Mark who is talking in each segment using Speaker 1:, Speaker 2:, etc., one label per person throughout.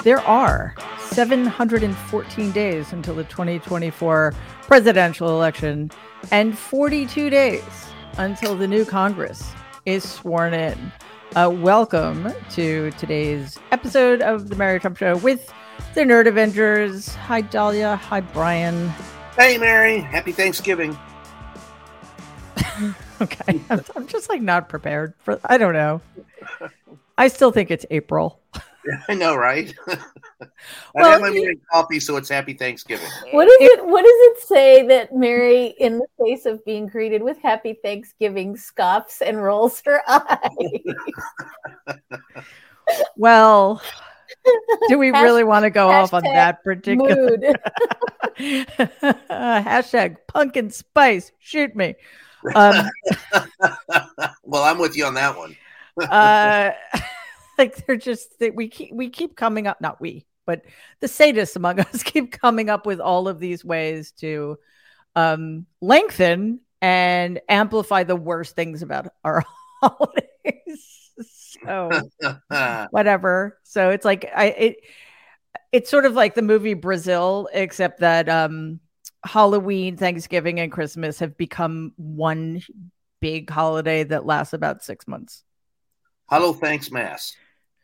Speaker 1: There are 714 days until the 2024 presidential election and 42 days until the new Congress is sworn in. Welcome to today's episode of the Mary Trump Show with the Nerd Avengers. Hi, Dahlia. Hi, Brian.
Speaker 2: Hey, Mary. Happy Thanksgiving.
Speaker 1: Okay. I'm just like not prepared for, I don't know. I still think it's April.
Speaker 2: I know, right? I
Speaker 1: Well,
Speaker 2: had my morning coffee, so it's Happy Thanksgiving.
Speaker 3: What does it say that Mary, in the face of being greeted with Happy Thanksgiving, scoffs and rolls her eyes?
Speaker 1: Well, do we really want to go off on that particular
Speaker 3: mood?
Speaker 1: Hashtag pumpkin spice, shoot me.
Speaker 2: Well, I'm with you on that one.
Speaker 1: Like they're just that we keep coming up, not we, but the sadists among us keep coming up with all of these ways to lengthen and amplify the worst things about our holidays. So whatever. So it's like it's sort of like the movie Brazil, except that Halloween, Thanksgiving, and Christmas have become one big holiday that lasts about 6 months.
Speaker 2: Hello, thanks, Mass.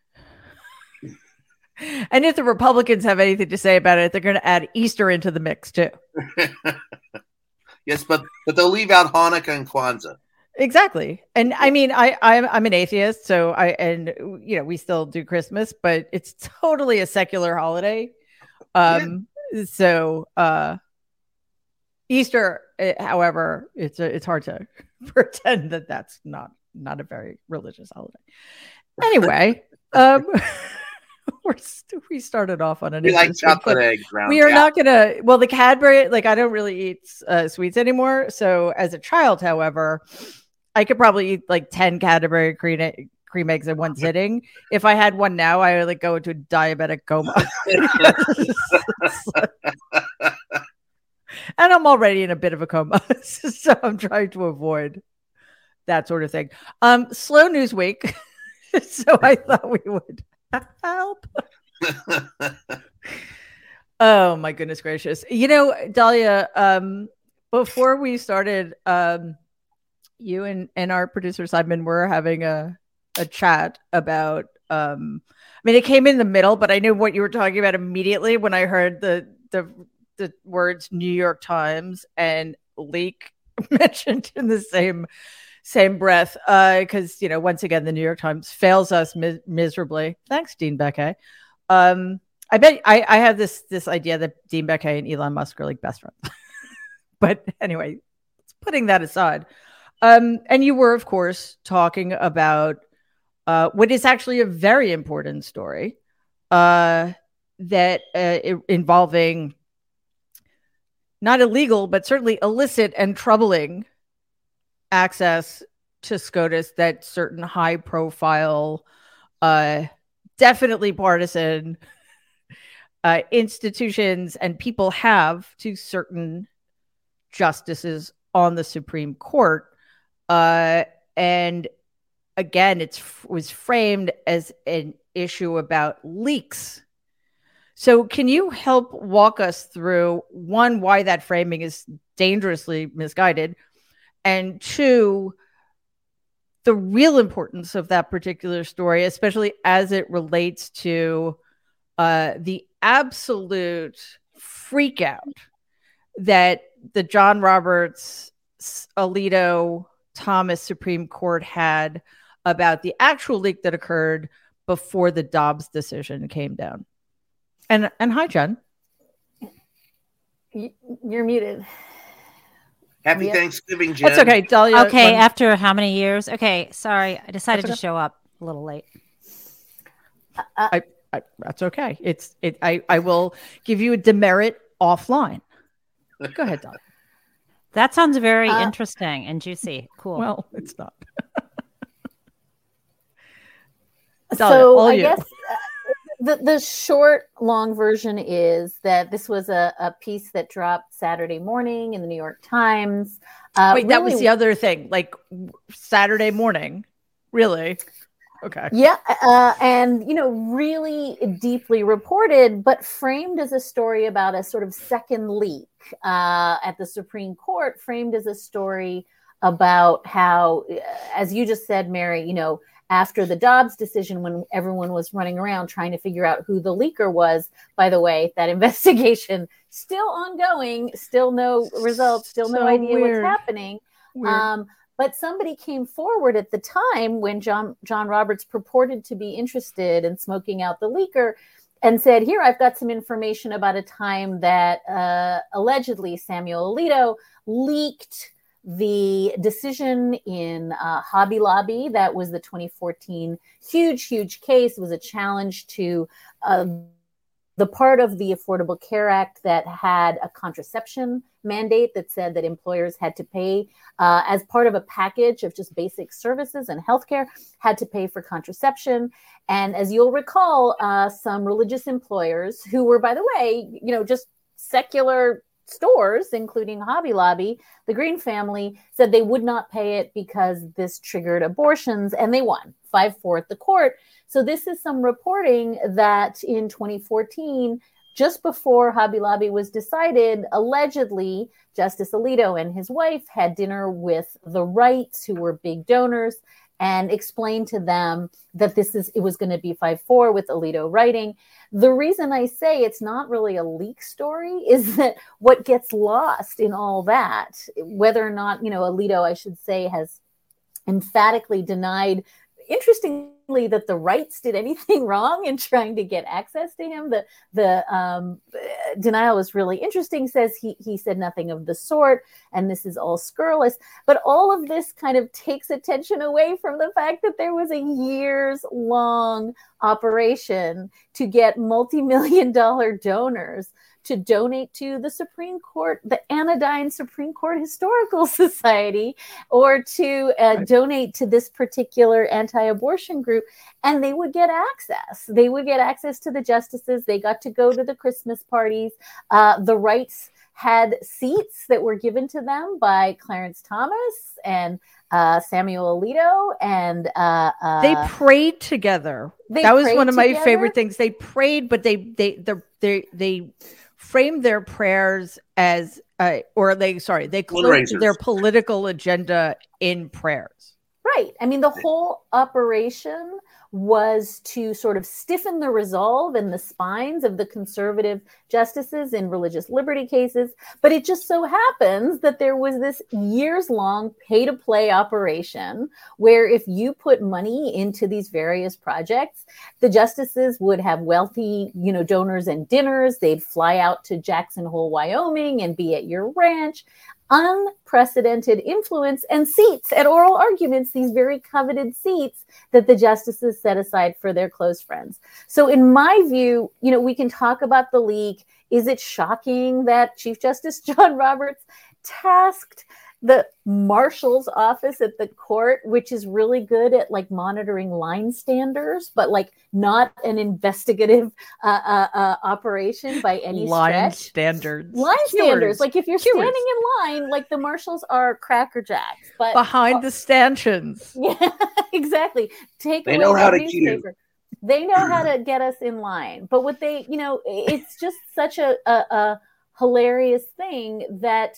Speaker 1: And if the Republicans have anything to say about it, they're going to add Easter into the mix too.
Speaker 2: Yes, but they'll leave out Hanukkah and Kwanzaa.
Speaker 1: Exactly. And I mean, I'm an atheist, so we still do Christmas, but it's totally a secular holiday. So Easter, however, it's hard to pretend that that's not a very religious holiday. Anyway, we started off on an.
Speaker 2: We like chocolate eggs.
Speaker 1: We are not gonna. Well, the Cadbury, like I don't really eat sweets anymore. So as a child, however, I could probably eat like 10 Cadbury cream eggs in one sitting. If I had one now, I would like go into a diabetic coma. And I'm already in a bit of a coma, so I'm trying to avoid that sort of thing. Slow news week, so I thought we would help. Oh my goodness gracious! You know, Dahlia. Before we started, you and our producer Simon were having a chat about. I mean, it came in the middle, but I knew what you were talking about immediately when I heard the words New York Times and leak mentioned in the same breath, because once again the New York Times fails us miserably. Thanks, Dean Baquet. I bet I have this idea that Dean Baquet and Elon Musk are like best friends. But anyway, putting that aside, and you were of course talking about what is actually a very important story that involving not illegal but certainly illicit and troubling access to SCOTUS that certain high profile, definitely partisan institutions and people have to certain justices on the Supreme Court. And again, it was framed as an issue about leaks. So can you help walk us through, one, why that framing is dangerously misguided, and two, the real importance of that particular story, especially as it relates to the absolute freak out that the John Roberts, Alito, Thomas Supreme Court had about the actual leak that occurred before the Dobbs decision came down. And hi, Jen.
Speaker 3: You're muted.
Speaker 2: Happy Thanksgiving, Jen.
Speaker 1: That's okay, Dahlia.
Speaker 4: Okay, after how many years? Okay, sorry, I decided to show up a little late.
Speaker 1: That's okay. I will give you a demerit offline. Go ahead, Dahlia.
Speaker 4: That sounds very interesting and juicy. Cool.
Speaker 1: Well, it's not.
Speaker 3: So I guess the short, long version is that this was a piece that dropped Saturday morning in the New York Times.
Speaker 1: Wait, that was the other thing. Like Saturday morning, really? Okay.
Speaker 3: Yeah, and really deeply reported, but framed as a story about a sort of second leak at the Supreme Court, framed as a story about how, as you just said, Mary, after the Dobbs decision, when everyone was running around trying to figure out who the leaker was, by the way, that investigation still ongoing, still no results, still no idea what's happening. But somebody came forward at the time when John Roberts purported to be interested in smoking out the leaker and said, here, I've got some information about a time that allegedly Samuel Alito leaked the decision in Hobby Lobby. That was the 2014 huge case. It was a challenge to the part of the Affordable Care Act that had a contraception mandate that said that employers had to pay as part of a package of just basic services and healthcare, had to pay for contraception. And as you'll recall, some religious employers who were, by the way, just secular stores, including Hobby Lobby, the Green family said they would not pay it because this triggered abortions, and they won 5-4 at the court. So this is some reporting that in 2014, just before Hobby Lobby was decided, allegedly Justice Alito and his wife had dinner with the Wrights, who were big donors, and explained to them that it was going to be 5-4 with Alito writing. The reason I say it's not really a leak story is that what gets lost in all that, whether or not, Alito, I should say, has emphatically denied, interestingly, that the Wrights did anything wrong in trying to get access to him. The denial is really interesting, says he said nothing of the sort, and this is all scurrilous. But all of this kind of takes attention away from the fact that there was a years-long operation to get multi-million-dollar donors to donate to the Supreme Court, the Anodyne Supreme Court Historical Society, or to donate to this particular anti-abortion group. And they would get access. They would get access to the justices. They got to go to the Christmas parties. The Wrights had seats that were given to them by Clarence Thomas and Samuel Alito, and
Speaker 1: they prayed together. That was one of my favorite things. They prayed, but they framed their prayers as they cloaked their political agenda in prayers.
Speaker 3: Right. I mean, the whole operation was to sort of stiffen the resolve and the spines of the conservative justices in religious liberty cases. But it just so happens that there was this years-long pay-to-play operation where if you put money into these various projects, the justices would have wealthy, donors and dinners. They'd fly out to Jackson Hole, Wyoming, and be at your ranch. Unprecedented influence and seats at oral arguments, these very coveted seats that the justices set aside for their close friends. So in my view, we can talk about the leak. Is it shocking that Chief Justice John Roberts tasked the marshal's office at the court, which is really good at monitoring line standers, but not an investigative operation by any
Speaker 1: line
Speaker 3: stretch.
Speaker 1: Standards.
Speaker 3: Line standards. If you're standing in line, the marshals are Cracker Jacks, but
Speaker 1: behind the stanchions.
Speaker 3: Yeah, exactly.
Speaker 2: They know how to keep.
Speaker 3: They know how to get us in line. But what they, it's just such a hilarious thing that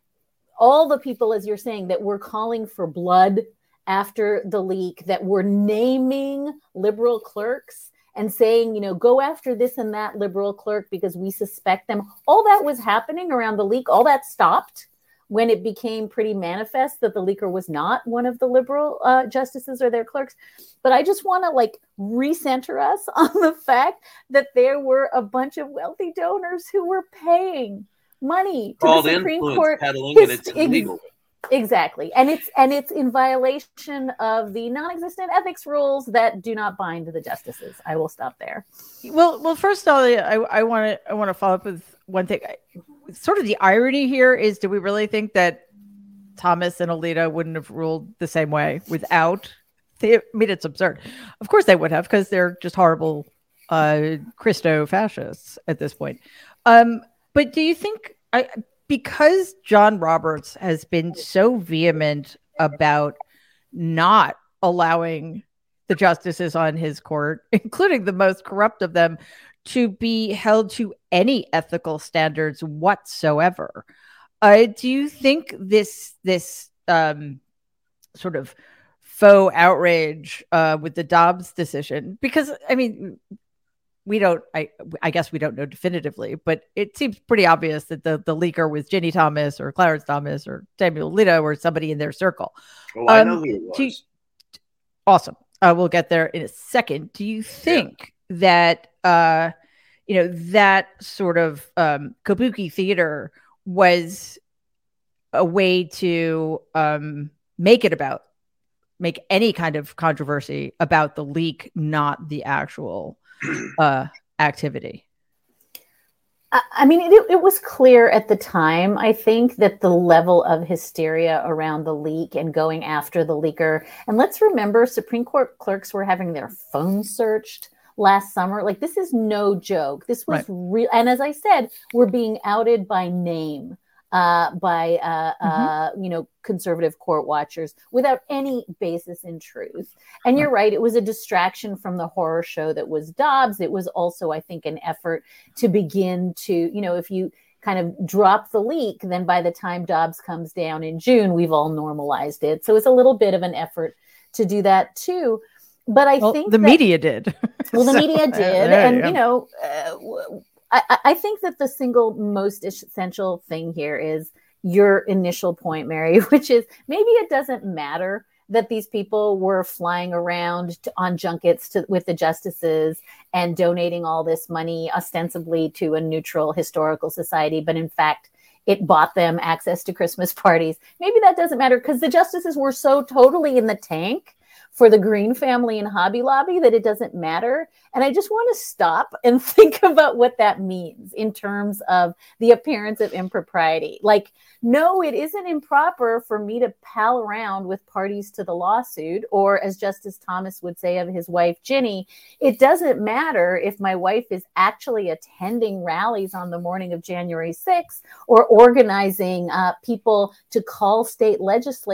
Speaker 3: all the people, as you're saying, that were calling for blood after the leak, that were naming liberal clerks and saying, go after this and that liberal clerk because we suspect them. All that was happening around the leak. All that stopped when it became pretty manifest that the leaker was not one of the liberal justices or their clerks. But I just want to recenter us on the fact that there were a bunch of wealthy donors who were paying money to the Supreme Court.
Speaker 2: Peddling, and it's illegal.
Speaker 3: Exactly. And it's in violation of the non-existent ethics rules that do not bind the justices. I will stop there.
Speaker 1: Well, first, Dahlia, I want to follow up with one thing. Sort of the irony here is, do we really think that Thomas and Alito wouldn't have ruled the same way without? It's absurd. Of course they would have, because they're just horrible Christo-fascists at this point. But do you think, because John Roberts has been so vehement about not allowing the justices on his court, including the most corrupt of them, to be held to any ethical standards whatsoever. Do you think this sort of faux outrage with the Dobbs decision? Because I mean, we don't. I guess we don't know definitively, but it seems pretty obvious that the leaker was Ginny Thomas or Clarence Thomas or Samuel Alito or somebody in their circle.
Speaker 2: Well, I know who it was.
Speaker 1: Awesome. We'll get there in a second. Do you think that that sort of kabuki theater was a way to make any kind of controversy about the leak, not the actual activity?
Speaker 3: I mean, it was clear at the time, I think, that the level of hysteria around the leak and going after the leaker. And let's remember, Supreme Court clerks were having their phones searched last summer. Like, this is no joke. This was real. And as I said, we're being outed by name by conservative court watchers without any basis in truth. And you're right, it was a distraction from the horror show that was Dobbs. It was also, I think, an effort to begin to, if you kind of drop the leak, then by the time Dobbs comes down in June, we've all normalized it. So it's a little bit of an effort to do that too. But I think
Speaker 1: the media did.
Speaker 3: Well, the media did. And, I think that the single most essential thing here is your initial point, Mary, which is maybe it doesn't matter that these people were flying around on junkets with the justices and donating all this money ostensibly to a neutral historical society. But in fact, it bought them access to Christmas parties. Maybe that doesn't matter because the justices were so totally in the tank for the Green family and Hobby Lobby that it doesn't matter. And I just want to stop and think about what that means in terms of the appearance of impropriety. Like, no, it isn't improper for me to pal around with parties to the lawsuit, or as Justice Thomas would say of his wife, Ginny, it doesn't matter if my wife is actually attending rallies on the morning of January 6th or organizing people to call state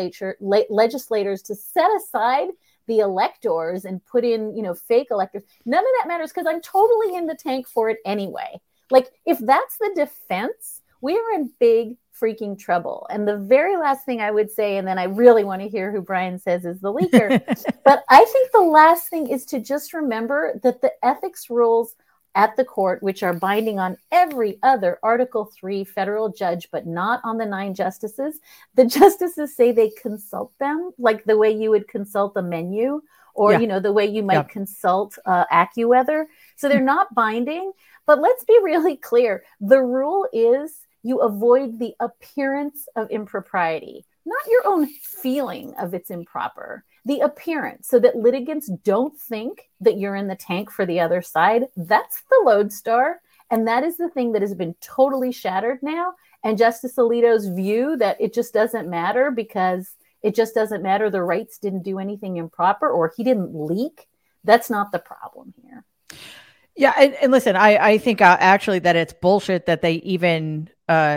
Speaker 3: legislators to set aside the electors and put in, fake electors. None of that matters because I'm totally in the tank for it anyway. Like, if that's the defense, we are in big freaking trouble. And the very last thing I would say, and then I really want to hear who Brian says is the leaker, but I think the last thing is to just remember that the ethics rules at the court, which are binding on every other Article 3 federal judge, but not on the 9 justices. The justices say they consult them, like the way you would consult a menu, or, the way you might consult AccuWeather. So they're not binding, but let's be really clear. The rule is you avoid the appearance of impropriety, not your own feeling of it's improper. The appearance, so that litigants don't think that you're in the tank for the other side. That's the lodestar. And that is the thing that has been totally shattered now. And Justice Alito's view that it just doesn't matter because it just doesn't matter. The Wrights didn't do anything improper or he didn't leak. That's not the problem here.
Speaker 1: Yeah. And listen, I think actually that it's bullshit that they even,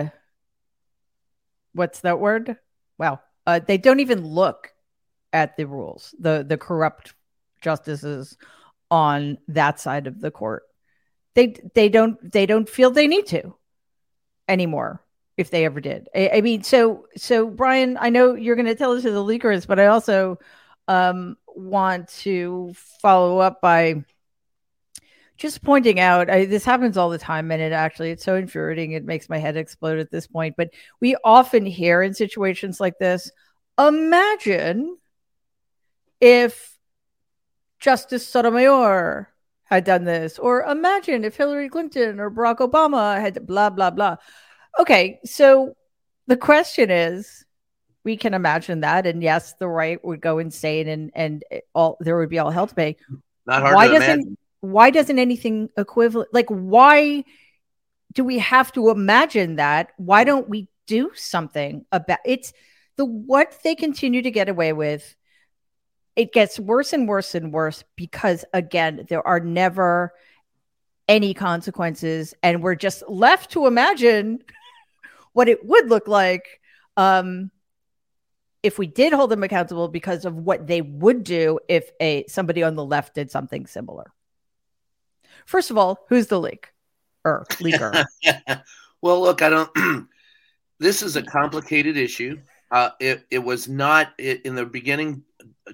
Speaker 1: what's that word? Wow. They don't even look at the rules, the corrupt justices on that side of the court. They don't feel they need to anymore if they ever did. I mean, so Brian, I know you're going to tell us who the leaker is, but I also want to follow up by just pointing out, this happens all the time, and it's so infuriating. It makes my head explode at this point, but we often hear in situations like this, imagine if Justice Sotomayor had done this, or imagine if Hillary Clinton or Barack Obama had blah, blah, blah. Okay, so the question is, we can imagine that, and yes, the right would go insane, and there would be all hell to pay.
Speaker 2: Not hard to imagine.
Speaker 1: Why doesn't anything equivalent, like, why do we have to imagine that? Why don't we do something about it? What they continue to get away with, it gets worse and worse and worse because, again, there are never any consequences, and we're just left to imagine what it would look like if we did hold them accountable because of what they would do if somebody on the left did something similar. First of all, who's the leaker?
Speaker 2: Well, look, this is a complicated issue. It was not in the beginning.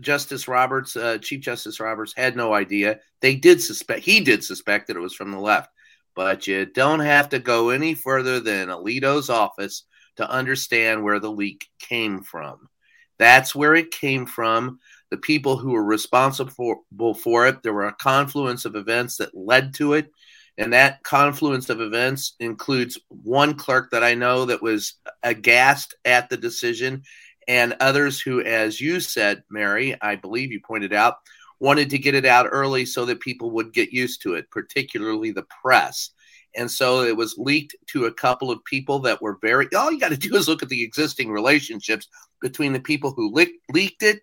Speaker 2: Chief Justice Roberts had no idea. He did suspect that it was from the left, but you don't have to go any further than Alito's office to understand where the leak came from. That's where it came from. The people who were responsible for it, there were a confluence of events that led to it. And that confluence of events includes one clerk that I know that was aghast at the decision, and others who, as you said, Mary, I believe you pointed out, wanted to get it out early so that people would get used to it, particularly the press. And so it was leaked to a couple of people that were all you got to do is look at the existing relationships between the people who leaked it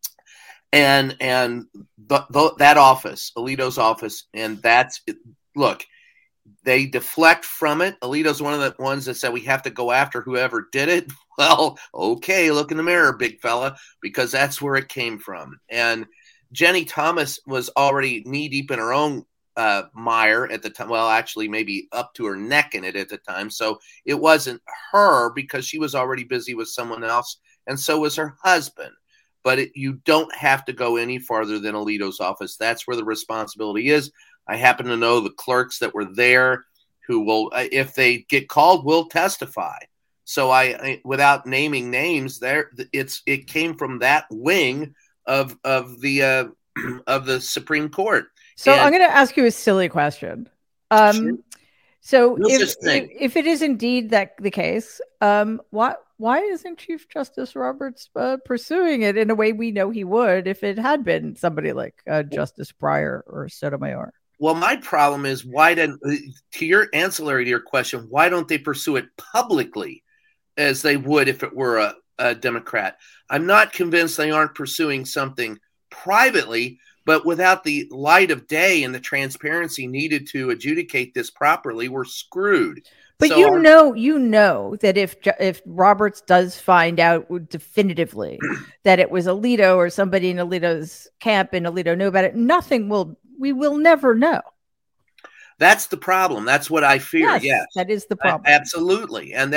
Speaker 2: and that office, Alito's office. And that's it. Look, they deflect from it. Alito's one of the ones that said we have to go after whoever did it. Well, okay, look in the mirror, big fella, because that's where it came from. And Jenny Thomas was already knee-deep in her own mire at the time. Well, actually, maybe up to her neck in it at the time. So it wasn't her because she was already busy with someone else, and so was her husband. But you don't have to go any farther than Alito's office. That's where the responsibility is. I happen to know the clerks that were there who will, if they get called, will testify. So I without naming names, it came from that wing of the Supreme Court.
Speaker 1: So I'm going to ask you a silly question.
Speaker 2: Sure.
Speaker 1: So if it is indeed the case, why isn't Chief Justice Roberts pursuing it in a way we know he would if it had been somebody like Justice Breyer or Sotomayor?
Speaker 2: Well, my problem is to your ancillary to your question, why don't they pursue it publicly as they would if it were a Democrat? I'm not convinced they aren't pursuing something privately, but without the light of day and the transparency needed to adjudicate this properly, we're screwed.
Speaker 1: But so you know that if Roberts does find out definitively that it was Alito or somebody in Alito's camp and Alito knew about it, we will never know.
Speaker 2: That's the problem. That's what I fear. Yes.
Speaker 1: That is the problem.
Speaker 2: Absolutely. And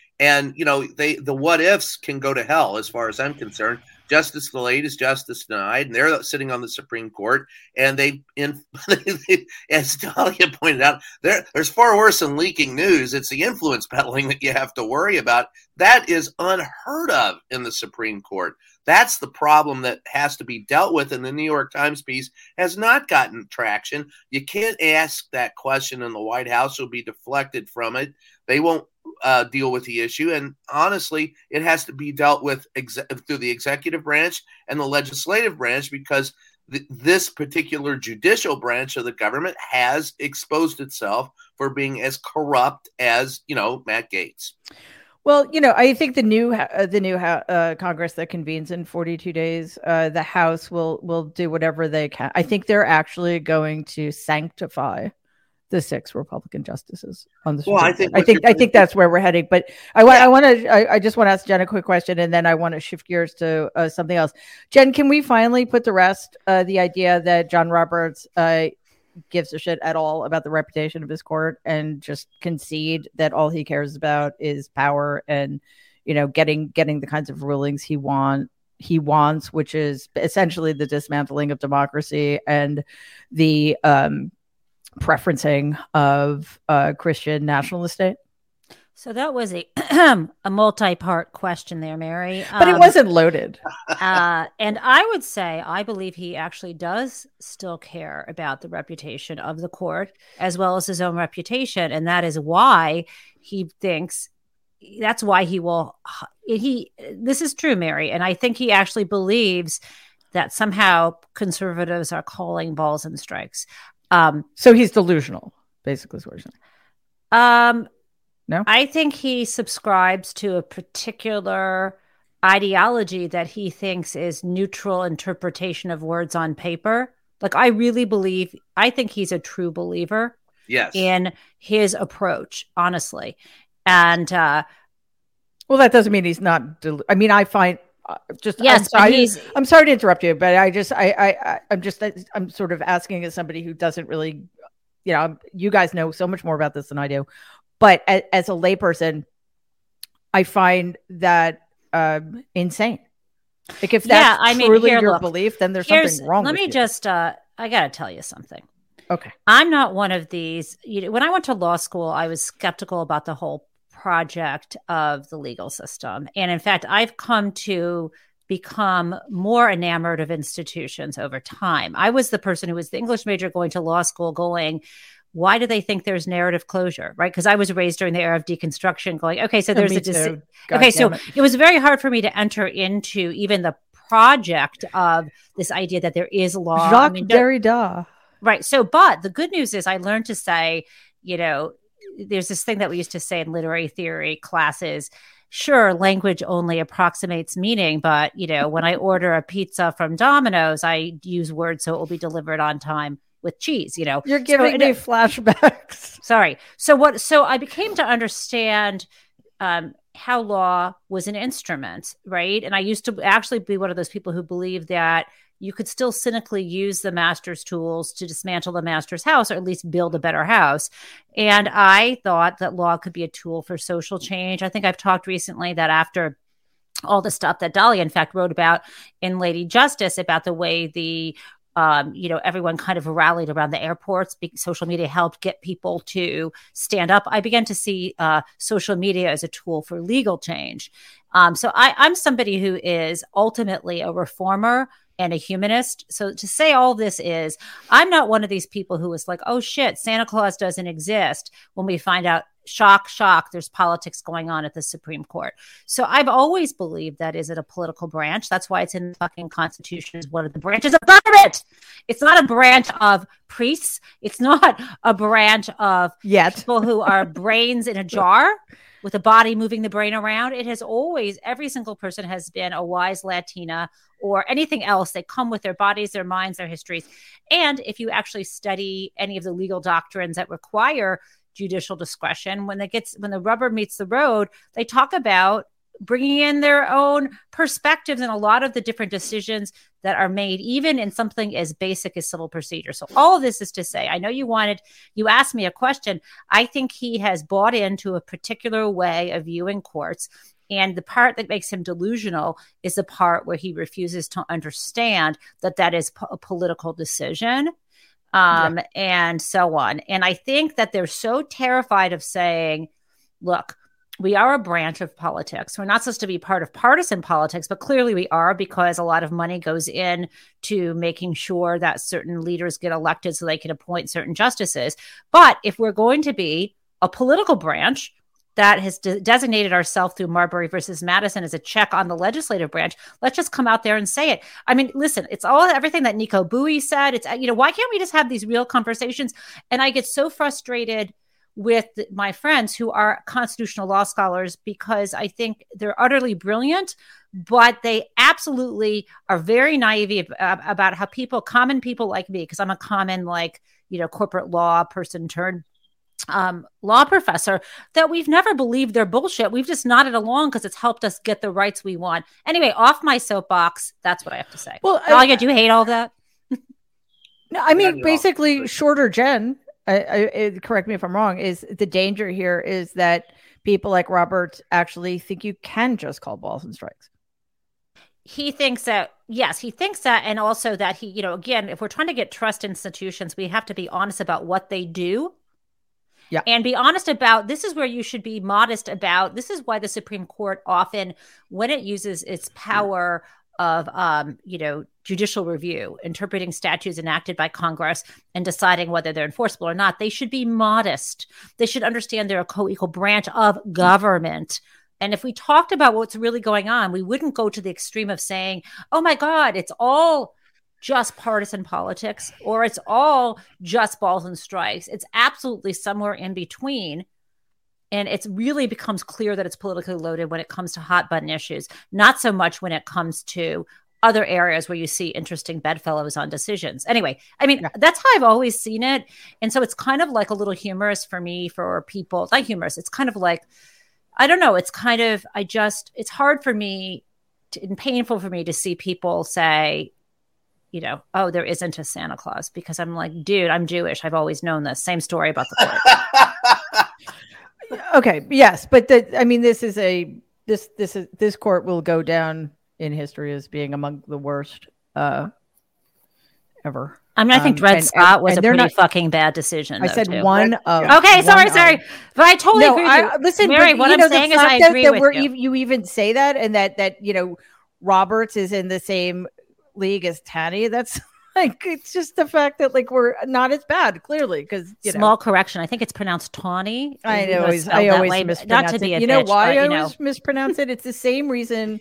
Speaker 2: the what ifs can go to hell as far as I'm concerned. Justice delayed is justice denied, and they're sitting on the Supreme Court. And as Dahlia pointed out, there's far worse than leaking news. It's the influence peddling that you have to worry about. That is unheard of in the Supreme Court. That's the problem that has to be dealt with, and the New York Times piece has not gotten traction. You can't ask that question in the White House. You'll be deflected from it. They won't deal with the issue. And honestly, it has to be dealt with through the executive branch and the legislative branch because this particular judicial branch of the government has exposed itself for being as corrupt as, Matt Gaetz.
Speaker 1: Well, I think the new Congress that convenes in 42 days, the House will do whatever they can. I think they're actually going to sanctify the 6 Republican justices on the Supreme Court. I think that's where we're heading. But I just want to ask Jen a quick question, and then I want to shift gears to something else. Jen, can we finally put to rest the idea that John Roberts gives a shit at all about the reputation of his court and just concede that all he cares about is power and getting the kinds of rulings he wants, which is essentially the dismantling of democracy and the preferencing of Christian nationalist state?
Speaker 4: So that was a multi-part question there, Mary.
Speaker 1: But it wasn't loaded.
Speaker 4: And I would say I believe he actually does still care about the reputation of the court as well as his own reputation. And that is why he thinks that's why he will. This is true, Mary. And I think he actually believes that somehow conservatives are calling balls and strikes.
Speaker 1: So he's delusional, basically, is what you're saying. No,
Speaker 4: I think he subscribes to a particular ideology that he thinks is neutral interpretation of words on paper. Like, I think he's a true believer in his approach, honestly. And,
Speaker 1: well, that doesn't mean he's not. I find I'm sorry to interrupt you, but I'm sort of asking as somebody who doesn't really, you guys know so much more about this than I do, but as a layperson, I find that insane. Like if that's truly your belief, then there's something wrong.
Speaker 4: Let me just, I got to tell you something.
Speaker 1: Okay.
Speaker 4: I'm not one of these. When I went to law school, I was skeptical about the whole project of the legal system. And in fact, I've come to become more enamored of institutions over time. I was the person who was the English major going to law school going, why do they think there's narrative closure, right? Because I was raised during the era of deconstruction going, okay, so there's it was very hard for me to enter into even the project of this idea that there is law.
Speaker 1: Jacques Derrida.
Speaker 4: Right. So, but the good news is I learned to say, there's this thing that we used to say in literary theory classes. Sure, language only approximates meaning, but when I order a pizza from Domino's, I use words so it will be delivered on time with cheese. You're
Speaker 1: giving me flashbacks.
Speaker 4: Sorry. So I became to understand how law was an instrument, right? And I used to actually be one of those people who believed that you could still cynically use the master's tools to dismantle the master's house, or at least build a better house. And I thought that law could be a tool for social change. I think I've talked recently that after all the stuff that Dahlia, in fact, wrote about in Lady Justice about the way the everyone kind of rallied around the airports. Social media helped get people to stand up. I began to see social media as a tool for legal change. So I'm somebody who is ultimately a reformer and a humanist. So to say all this is, I'm not one of these people who is like, oh shit, Santa Claus doesn't exist when we find out, shock, there's politics going on at the Supreme Court. So I've always believed that is it a political branch. That's why it's in the fucking Constitution as one of the branches of government. It's not a branch of priests. It's not a branch of people who are brains in a jar with a body moving the brain around. It has always, every single person has been a wise Latina or anything else. They come with their bodies, their minds, their histories. And if you actually study any of the legal doctrines that require judicial discretion, when the rubber meets the road, they talk about bringing in their own perspectives in a lot of the different decisions that are made, even in something as basic as civil procedure. So all of this is to say, I know you asked me a question. I think he has bought into a particular way of viewing courts. And the part that makes him delusional is the part where he refuses to understand that is a political decision. And so on. And I think that they're so terrified of saying, look, we are a branch of politics. We're not supposed to be part of partisan politics, but clearly we are, because a lot of money goes in to making sure that certain leaders get elected so they can appoint certain justices. But if we're going to be a political branch that has designated ourselves through Marbury versus Madison as a check on the legislative branch, let's just come out there and say it. I mean, listen, it's everything that Nico Bowie said. It's, why can't we just have these real conversations? And I get so frustrated with my friends who are constitutional law scholars, because I think they're utterly brilliant, but they absolutely are very naive about how common people like me, because I'm a common, corporate law person turned law professor, that we've never believed their bullshit. We've just nodded along because it's helped us get the rights we want. Anyway, off my soapbox. That's what I have to say. Well, Dahlia, do you hate all that?
Speaker 1: No, I mean, basically, shorter Jen, correct me if I'm wrong, is the danger here is that people like Robert actually think you can just call balls and strikes.
Speaker 4: He thinks that, yes, and also that he, again, if we're trying to get trust institutions, we have to be honest about what they do. Yeah. And be honest about, this is where you should be modest about, this is why the Supreme Court often, when it uses its power of, judicial review, interpreting statutes enacted by Congress and deciding whether they're enforceable or not, they should be modest. They should understand they're a co-equal branch of government. And if we talked about what's really going on, we wouldn't go to the extreme of saying, oh my God, it's all just partisan politics, or it's all just balls and strikes. It's absolutely somewhere in between. And it really becomes clear that it's politically loaded when it comes to hot button issues, not so much when it comes to other areas where you see interesting bedfellows on decisions. Anyway, I mean, that's how I've always seen it. And so it's kind of like a little humorous for me, for people, not humorous. It's kind of like, I don't know. It's kind of, it's hard for me painful for me to see people say, you know, oh, there isn't a Santa Claus, because I'm like, dude, I'm Jewish. I've always known this. Same story about the court.
Speaker 1: Okay, yes, but this court will go down in history as being among the worst ever.
Speaker 4: I mean, I think Dred Scott was a pretty fucking bad decision.
Speaker 1: I said
Speaker 4: too.
Speaker 1: one of.
Speaker 4: Okay, sorry, but I totally agree with you.
Speaker 1: Listen,
Speaker 4: Mary, what I'm saying is I agree with you.
Speaker 1: You even say that, and that you know Roberts is in the same league as Tanny. That's like, it's just the fact that like we're not as bad, clearly, because
Speaker 4: small correction. I think it's pronounced Tawny.
Speaker 1: I always mispronounce
Speaker 4: not to be
Speaker 1: it.
Speaker 4: A
Speaker 1: you know
Speaker 4: bitch,
Speaker 1: why
Speaker 4: but,
Speaker 1: I always mispronounce it? It's the same reason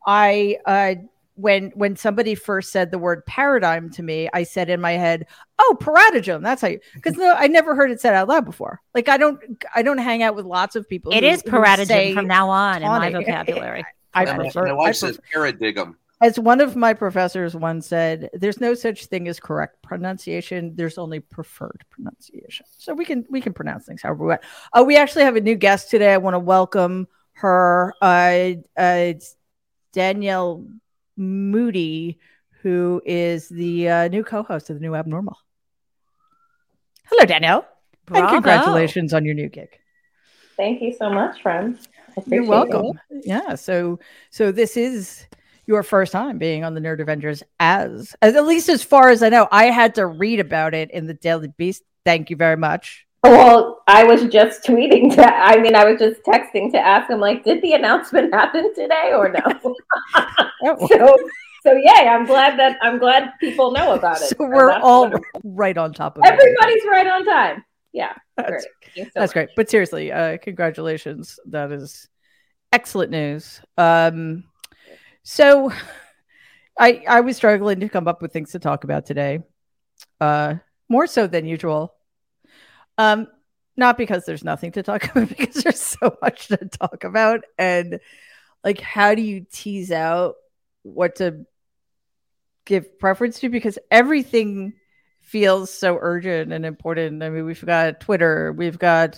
Speaker 1: when somebody first said the word paradigm to me, I said in my head, "Oh, paradygm." That's how you, because I never heard it said out loud before. Like I don't hang out with lots of people.
Speaker 4: It is paradygm from now on in my vocabulary.
Speaker 2: I prefer. My wife says paradigm.
Speaker 1: As one of my professors once said, "There's no such thing as correct pronunciation. There's only preferred pronunciation." So we can pronounce things however we want. We actually have a new guest today. I want to welcome her, Danielle Moody, who is the new co-host of The New Abnormal. Hello, Danielle.
Speaker 4: Bravo.
Speaker 1: And congratulations on your new gig.
Speaker 5: Thank you so much, friends.
Speaker 1: You're welcome. Yeah. So this is your first time being on the Nerd Avengers, as at least as far as I know. I had to read about it in the Daily Beast. Thank you very much.
Speaker 5: Well, I was just tweeting I was just texting to ask him, like, did the announcement happen today or no? So yay! I'm glad people know about it.
Speaker 1: So we're all right on top of it.
Speaker 5: Everybody's right on time. Yeah,
Speaker 1: that's great. But seriously, congratulations. That is excellent news. So I was struggling to come up with things to talk about today, more so than usual. Not because there's nothing to talk about, because there's so much to talk about. And like, how do you tease out what to give preference to? Because everything feels so urgent and important. I mean, we've got Twitter, we've got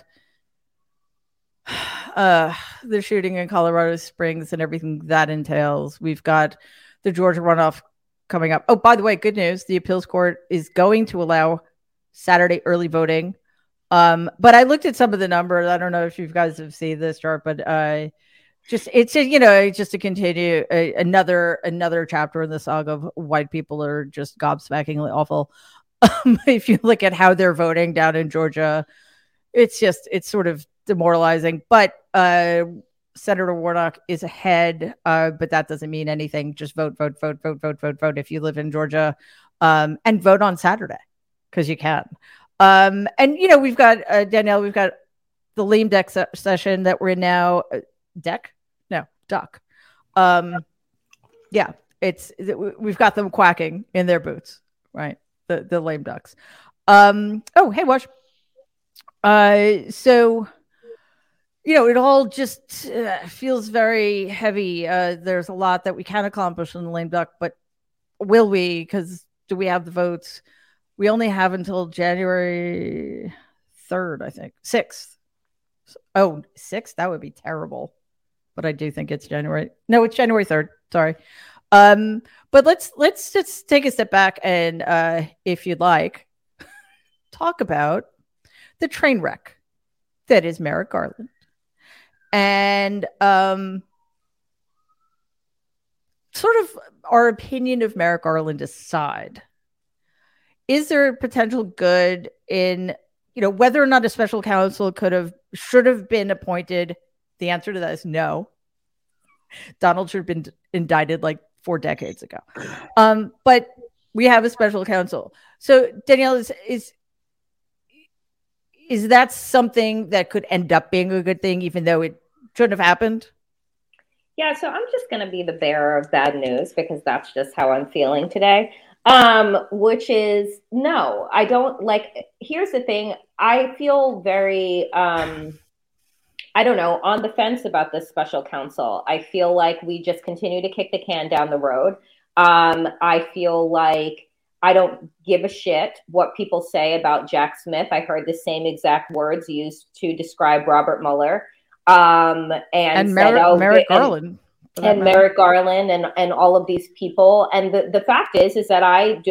Speaker 1: the shooting in Colorado Springs and everything that entails. We've got the Georgia runoff coming up. Oh, by the way, good news. The appeals court is going to allow Saturday early voting. But I looked at some of the numbers. I don't know if you guys have seen this chart, but just to continue another chapter in the saga of white people are just gobsmackingly awful. If you look at how they're voting down in Georgia, it's sort of demoralizing. But Senator Warnock is ahead, but that doesn't mean anything. Just vote if you live in Georgia, and vote on Saturday because you can. And we've got Danielle, we've got the lame duck session that we're in now. Duck. Yeah, we've got them quacking in their boots, right? The lame ducks. Oh, hey, watch. So it all just feels very heavy. There's a lot that we can accomplish in the lame duck, but will we? Because do we have the votes? We only have until January 3rd, I think. 6th. Oh, 6th? That would be terrible. But I do think it's January. No, it's January 3rd. Sorry. But let's just take a step back and, if you'd like, talk about the train wreck that is Merrick Garland. And sort of our opinion of Merrick Garland aside. Is there a potential good in, whether or not a special counsel should have been appointed? The answer to that is no. Donald should have been indicted like 4 decades ago. But we have a special counsel. So Danielle, is that something that could end up being a good thing, even though it shouldn't have happened?
Speaker 5: Yeah, so I'm just going to be the bearer of bad news because that's just how I'm feeling today. Which is no, I don't like. Here's the thing. I feel very, I don't know, on the fence about this special counsel. I feel like we just continue to kick the can down the road. I feel like I don't give a shit what people say about Jack Smith. I heard the same exact words used to describe Robert Mueller. And
Speaker 1: Merrick Garland.
Speaker 5: and Merrick Garland and all of these people. And the fact is that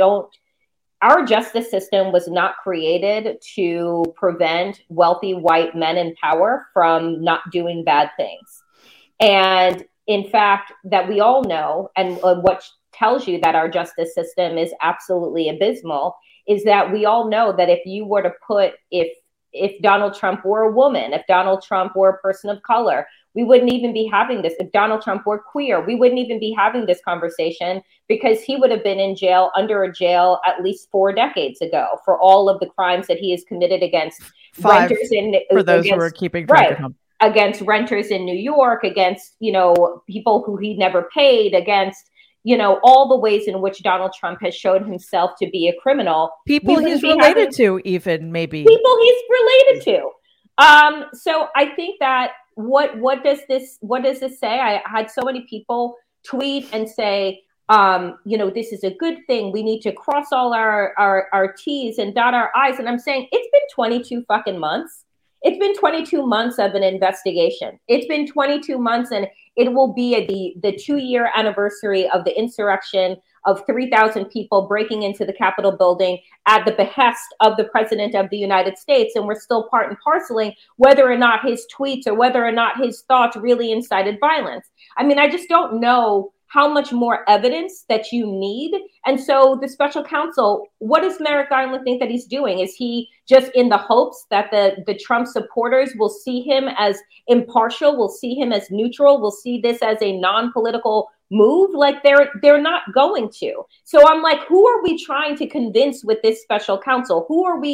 Speaker 5: our justice system was not created to prevent wealthy white men in power from not doing bad things. And in fact, that we all know, and what tells you that our justice system is absolutely abysmal, is that we all know that if you were to put, if Donald Trump were a woman, if Donald Trump were a person of color, we wouldn't even be having this. If Donald Trump were queer, we wouldn't even be having this conversation, because he would have been in jail, under a jail at least 4 decades ago for all of the crimes that he has committed against
Speaker 1: 5
Speaker 5: renters
Speaker 1: for those who are keeping track at home.
Speaker 5: Against renters in New York, against, people who he never paid, against, all the ways in which Donald Trump has shown himself to be a criminal.
Speaker 1: People he's related to, even maybe.
Speaker 5: People he's related to. So I think that what does this say? I had so many people tweet and say, this is a good thing. We need to cross all our T's and dot our I's. And I'm saying, it's been 22 fucking months. It's been 22 months of an investigation. It's been 22 months, and it will be the 2-year anniversary of the insurrection of 3,000 people breaking into the Capitol building at the behest of the President of the United States. And we're still part and parceling whether or not his tweets or whether or not his thoughts really incited violence. I mean, I just don't know how much more evidence that you need. And so the special counsel, what does Merrick Garland think that he's doing? Is he just in the hopes that the Trump supporters will see him as impartial, will see him as neutral, will see this as a non-political move? Like, they're not going to. So I'm like, who are we trying to convince with this special counsel? Who are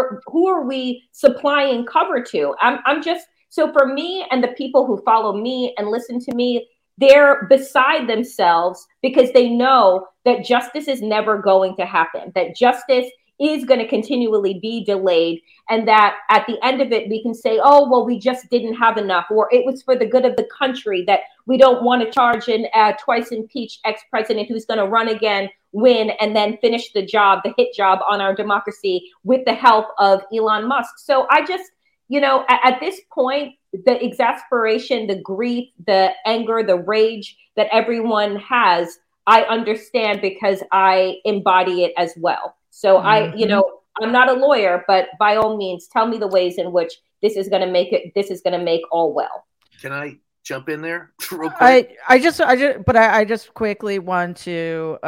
Speaker 5: we supplying cover to? I'm just, so for me and the people who follow me and listen to me, they're beside themselves, because they know that justice is never going to happen, that justice is going to continually be delayed, and that at the end of it, we can say, oh, well, we just didn't have enough, or it was for the good of the country, that we don't want to charge an twice impeached ex-president who's going to run again, win, and then finish the job, the hit job on our democracy with the help of Elon Musk. So I just, at this point, the exasperation, the grief, the anger, the rage that everyone has, I understand, because I embody it as well. So I'm not a lawyer, but by all means, tell me the ways in which this is going to make all well.
Speaker 2: Can I jump in there real quick?
Speaker 1: I just quickly want to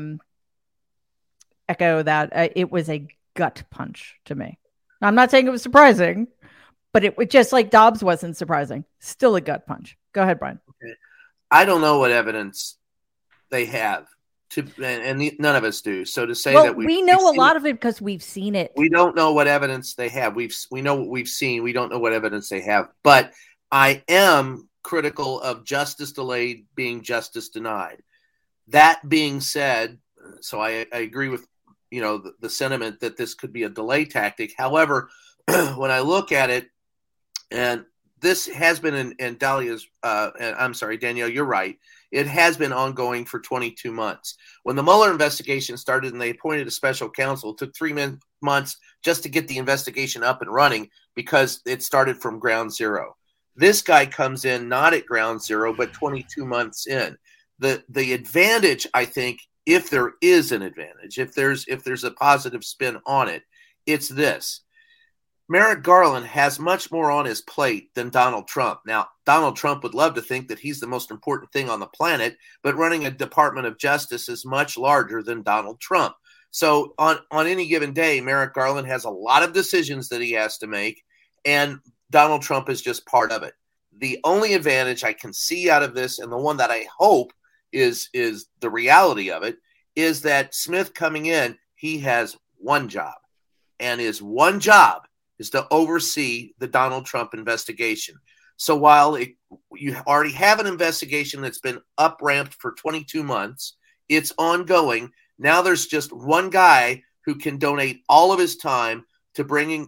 Speaker 1: echo that it was a gut punch to me. Now, I'm not saying it was surprising, but it was just like Dobbs wasn't surprising. Still a gut punch. Go ahead, Brian.
Speaker 2: Okay. I don't know what evidence they have, and none of us do. So to say that
Speaker 1: we know a lot of it because we've seen it.
Speaker 2: We don't know what evidence they have. We know what we've seen. We don't know what evidence they have. But I am critical of justice delayed being justice denied. That being said, so I agree with the sentiment that this could be a delay tactic. However, when I look at it, and this has been in Dahlia's, I'm sorry, Danielle, you're right. It has been ongoing for 22 months. When the Mueller investigation started and they appointed a special counsel, it took 3 months just to get the investigation up and running, because it started from ground zero. This guy comes in not at ground zero, but 22 months in. The advantage, I think, if there is an advantage, if there's a positive spin on it, it's this. Merrick Garland has much more on his plate than Donald Trump. Now, Donald Trump would love to think that he's the most important thing on the planet, but running a Department of Justice is much larger than Donald Trump. So on any given day, Merrick Garland has a lot of decisions that he has to make, and Donald Trump is just part of it. The only advantage I can see out of this, and the one that I hope is the reality of it, is that Smith coming in, he has one job, and his one job is to oversee the Donald Trump investigation. So while you already have an investigation that's been up-ramped for 22 months, it's ongoing. Now there's just one guy who can donate all of his time to bringing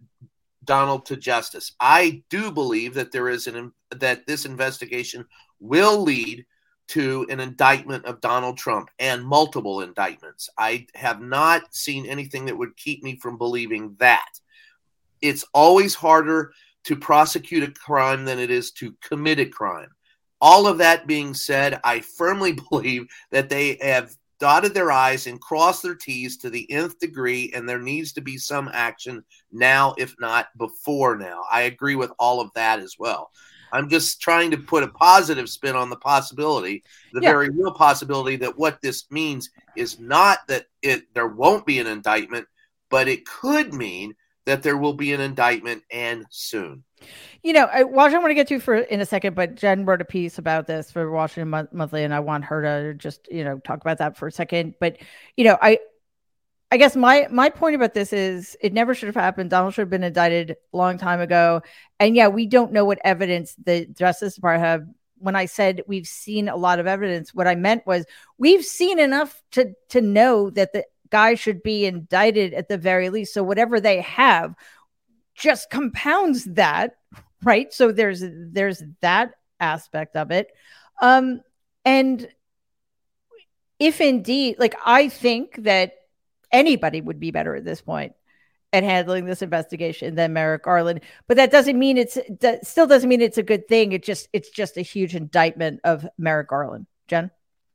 Speaker 2: Donald to justice. I do believe that that this investigation will lead to an indictment of Donald Trump, and multiple indictments. I have not seen anything that would keep me from believing that. It's always harder to prosecute a crime than it is to commit a crime. All of that being said, I firmly believe that they have dotted their I's and crossed their T's to the nth degree, and there needs to be some action now, if not before now. I agree with all of that as well. I'm just trying to put a positive spin on the possibility, the very real possibility that what this means is not that there won't be an indictment, but it could mean that there will be an indictment, and soon.
Speaker 1: You know, Washington, I want to get to in a second, but Jen wrote a piece about this for Washington Monthly, and I want her to just, talk about that for a second. But, I guess my point about this is it never should have happened. Donald should have been indicted a long time ago. And we don't know what evidence the Justice Department have. When I said we've seen a lot of evidence, what I meant was we've seen enough to know that the guy should be indicted at the very least. So whatever they have just compounds that, right? So there's that aspect of it. And if indeed, I think that anybody would be better at this point at handling this investigation than Merrick Garland, but that doesn't mean that still doesn't mean it's a good thing. It's just a huge indictment of Merrick Garland. Jen?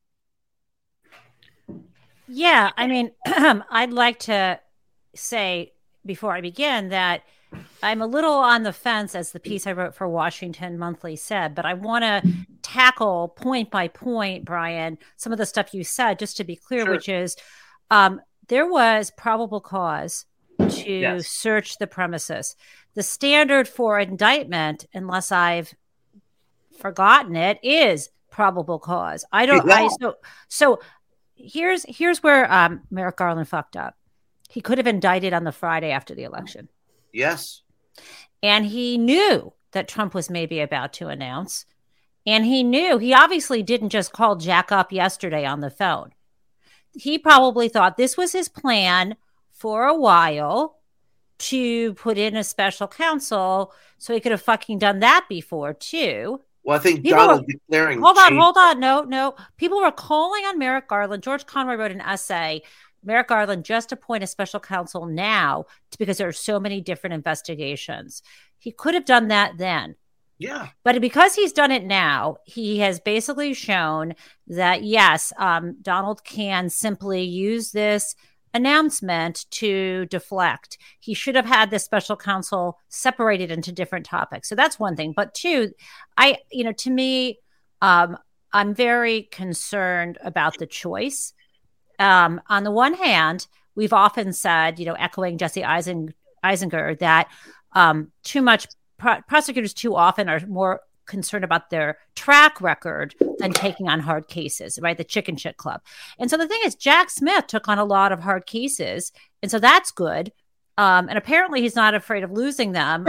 Speaker 4: Yeah, I mean, I'd like to say before I begin that I'm a little on the fence, as the piece I wrote for Washington Monthly said, but I want to tackle point by point, Brian, some of the stuff you said, just to be clear, which is there was probable cause to search the premises. The standard for indictment, unless I've forgotten it, is probable cause. So here's where Merrick Garland fucked up. He could have indicted on the Friday after the election.
Speaker 2: Yes.
Speaker 4: And he knew that Trump was maybe about to announce. And he obviously didn't just call Jack up yesterday on the phone. He probably thought this was his plan for a while to put in a special counsel, so he could have fucking done that before too.
Speaker 2: Well, I think Donald declaring.
Speaker 4: Hold on. No. People were calling on Merrick Garland. George Conway wrote an essay. Merrick Garland, just appoint a special counsel now because there are so many different investigations. He could have done that then.
Speaker 2: Yeah.
Speaker 4: But because he's done it now, he has basically shown that, yes, Donald can simply use this announcement to deflect. He should have had this special counsel separated into different topics. So that's one thing. But two, to me, I'm very concerned about the choice. On the one hand, we've often said, echoing Jesse Eisinger, that too much prosecutors too often are more concerned about their track record than taking on hard cases, right? The chicken shit club. And so the thing is, Jack Smith took on a lot of hard cases. And so that's good. And apparently he's not afraid of losing them.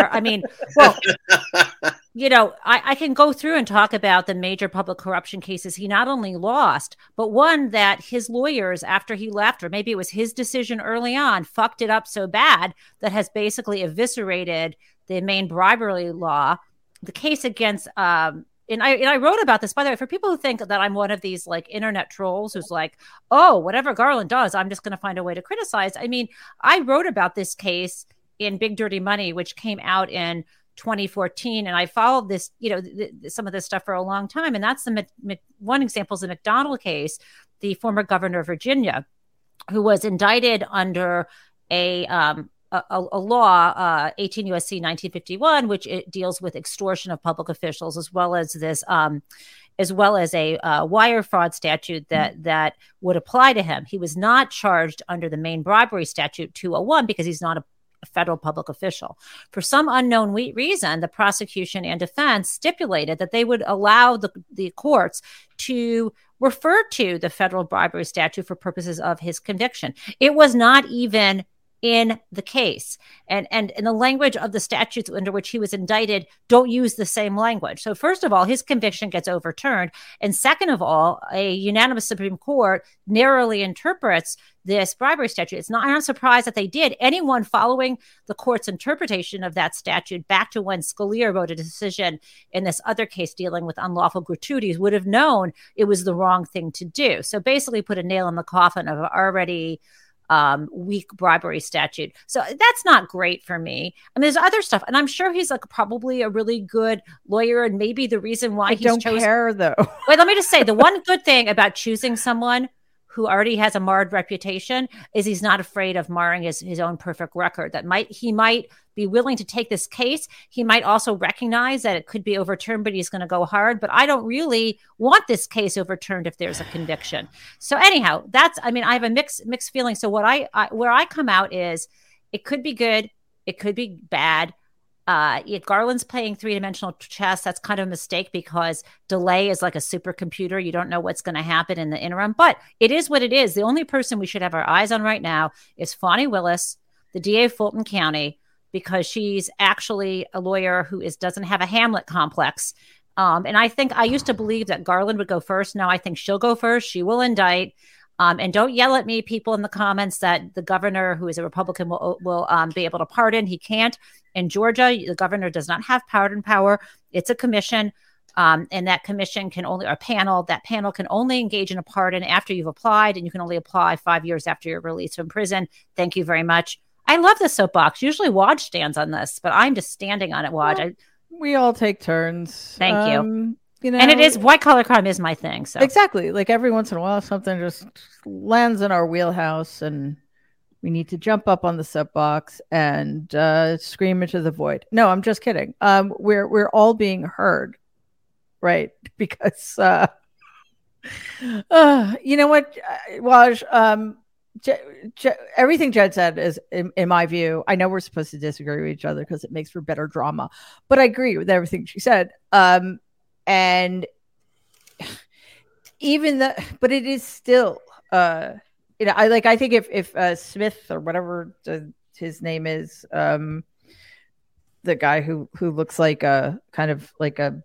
Speaker 4: I can go through and talk about the major public corruption cases he not only lost, but one that his lawyers, after he left, or maybe it was his decision early on, fucked it up so bad that has basically eviscerated the Maine bribery law. The case against, and I wrote about this, by the way, for people who think that I'm one of these internet trolls who's like, oh, whatever Garland does, I'm just going to find a way to criticize. I mean, I wrote about this case in Big Dirty Money, which came out in 2014. And I followed this, some of this stuff for a long time. And that's one example is the McDonald case, the former governor of Virginia, who was indicted under a law, 18 U.S.C. 1951, which it deals with extortion of public officials, as well as a wire fraud statute that would apply to him. He was not charged under the Maine bribery statute 201 because he's not a federal public official. For some unknown reason, the prosecution and defense stipulated that they would allow the courts to refer to the federal bribery statute for purposes of his conviction. It was not even in the case. And in the language of the statutes under which he was indicted don't use the same language. So first of all, his conviction gets overturned. And second of all, a unanimous Supreme Court narrowly interprets this bribery statute. I'm not surprised that they did. Anyone following the court's interpretation of that statute back to when Scalia wrote a decision in this other case dealing with unlawful gratuities would have known it was the wrong thing to do. So basically put a nail in the coffin of already weak bribery statute. So that's not great for me. I mean, there's other stuff, and I'm sure he's like probably a really good lawyer, and maybe the reason why
Speaker 1: I don't care though.
Speaker 4: Wait, let me just say the one good thing about choosing someone who already has a marred reputation is he's not afraid of marring his own perfect record. He might be willing to take this case. He might also recognize that it could be overturned, but he's going to go hard. But I don't really want this case overturned if there's a conviction. So anyhow, I have a mixed feeling. So where I come out is it could be good. It could be bad. Garland's playing three-dimensional chess. That's kind of a mistake because delay is like a supercomputer. You don't know what's going to happen in the interim, but it is what it is. The only person we should have our eyes on right now is Fani Willis, the DA of Fulton County, because she's actually a lawyer who doesn't have a Hamlet complex. And I think I used to believe that Garland would go first. Now I think she'll go first. She will indict. And don't yell at me, people in the comments, that the governor, who is a Republican, will be able to pardon. He can't. In Georgia, the governor does not have pardon power. It's a commission, and that commission that panel can only engage in a pardon after you've applied, and you can only apply 5 years after you're released from prison. Thank you very much. I love the soapbox. Usually Waj stands on this, but I'm just standing on it, Waj.
Speaker 1: We all take turns.
Speaker 4: Thank you. And it is white collar crime is my thing. So
Speaker 1: exactly, like every once in a while, something just lands in our wheelhouse, and we need to jump up on the soapbox and scream into the void. No, I'm just kidding. We're all being heard, right? Because you know what, Waj, everything Jed said is, in my view, I know we're supposed to disagree with each other because it makes for better drama, but I agree with everything she said. And but it is still, I think if Smith or whatever his name is, the guy who looks like a kind of like a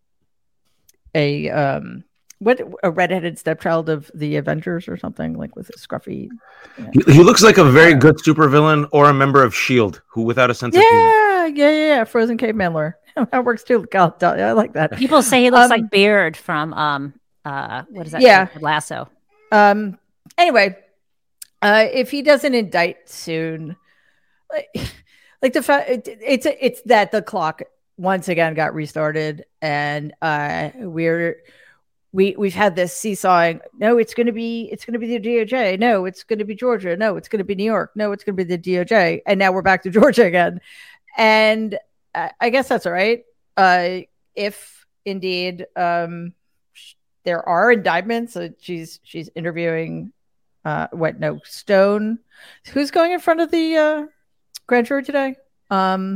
Speaker 1: redheaded stepchild of the Avengers or something, like with a scruffy.
Speaker 6: He looks like a very good supervillain or a member of S.H.I.E.L.D. who without a sense of humor.
Speaker 1: Yeah. Frozen caveman lore. That works too. I like that.
Speaker 4: People say he looks like Beard from what is that?
Speaker 1: Yeah,
Speaker 4: Lasso.
Speaker 1: Anyway, if he doesn't indict soon, like the fact it's that the clock once again got restarted, and we've had this seesawing. No, it's going to be the DOJ. No, it's going to be Georgia. No, it's going to be New York. No, it's going to be the DOJ. And now we're back to Georgia again. And I guess that's all right. If indeed there are indictments, she's interviewing Stone, who's going in front of the grand jury today. I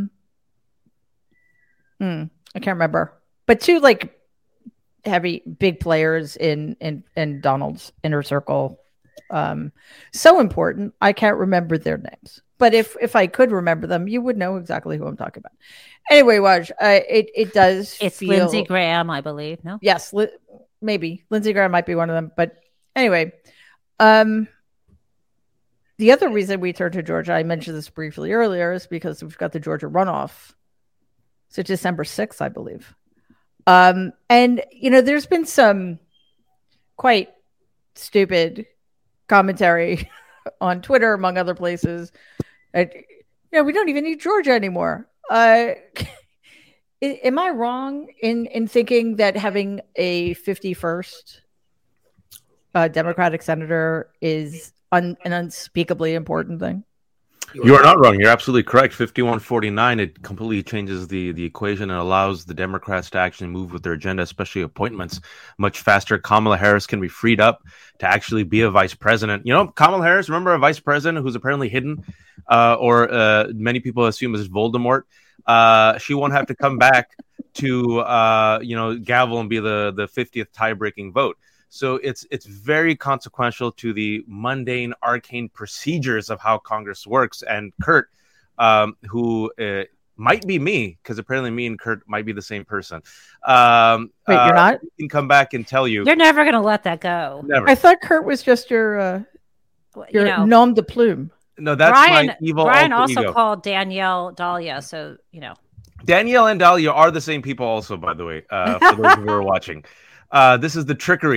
Speaker 1: can't remember, but two like heavy big players in Donald's inner circle. So important, I can't remember their names. But if I could remember them, you would know exactly who I'm talking about. Anyway, Waj, it does.
Speaker 4: It's feel... Lindsey Graham, I believe. No.
Speaker 1: Yes, maybe Lindsey Graham might be one of them. But anyway, the other reason we turned to Georgia, I mentioned this briefly earlier, is because we've got the Georgia runoff. So December 6th, I believe. And there's been some quite stupid commentary on Twitter, among other places. We don't even need Georgia anymore. Am I wrong in thinking that having a 51st Democratic senator is an unspeakably important thing?
Speaker 6: You are not wrong. You're absolutely correct. 51-49, it completely changes the equation and allows the Democrats to actually move with their agenda, especially appointments, much faster. Kamala Harris can be freed up to actually be a vice president. Kamala Harris, remember a vice president who's apparently hidden, or many people assume is Voldemort. She won't have to come back to, gavel and be the 50th tie-breaking vote. So it's very consequential to the mundane, arcane procedures of how Congress works. And Kurt, who might be me, because apparently me and Kurt might be the same person.
Speaker 1: Wait, you're not?
Speaker 6: Can come back and tell you.
Speaker 4: You're never going to let that go.
Speaker 6: Never.
Speaker 1: I thought Kurt was just your nom de plume.
Speaker 6: No, that's
Speaker 4: Brian,
Speaker 6: my evil
Speaker 4: Brian
Speaker 6: alter
Speaker 4: also
Speaker 6: ego.
Speaker 4: called Danielle Dahlia, so
Speaker 6: Danielle and Dahlia are the same people also, by the way, for those who are watching. This is the trickery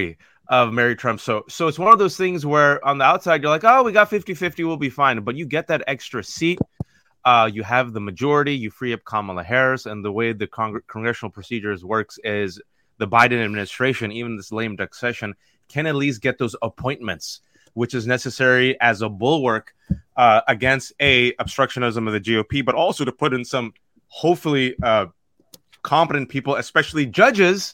Speaker 6: of Mary Trump. So it's one of those things where on the outside, you're like, oh, we got 50-50, we'll be fine. But you get that extra seat. You have the majority, you free up Kamala Harris, and the way the congressional procedures works is the Biden administration, even this lame duck session, can at least get those appointments, which is necessary as a bulwark against obstructionism of the GOP, but also to put in some hopefully competent people, especially judges,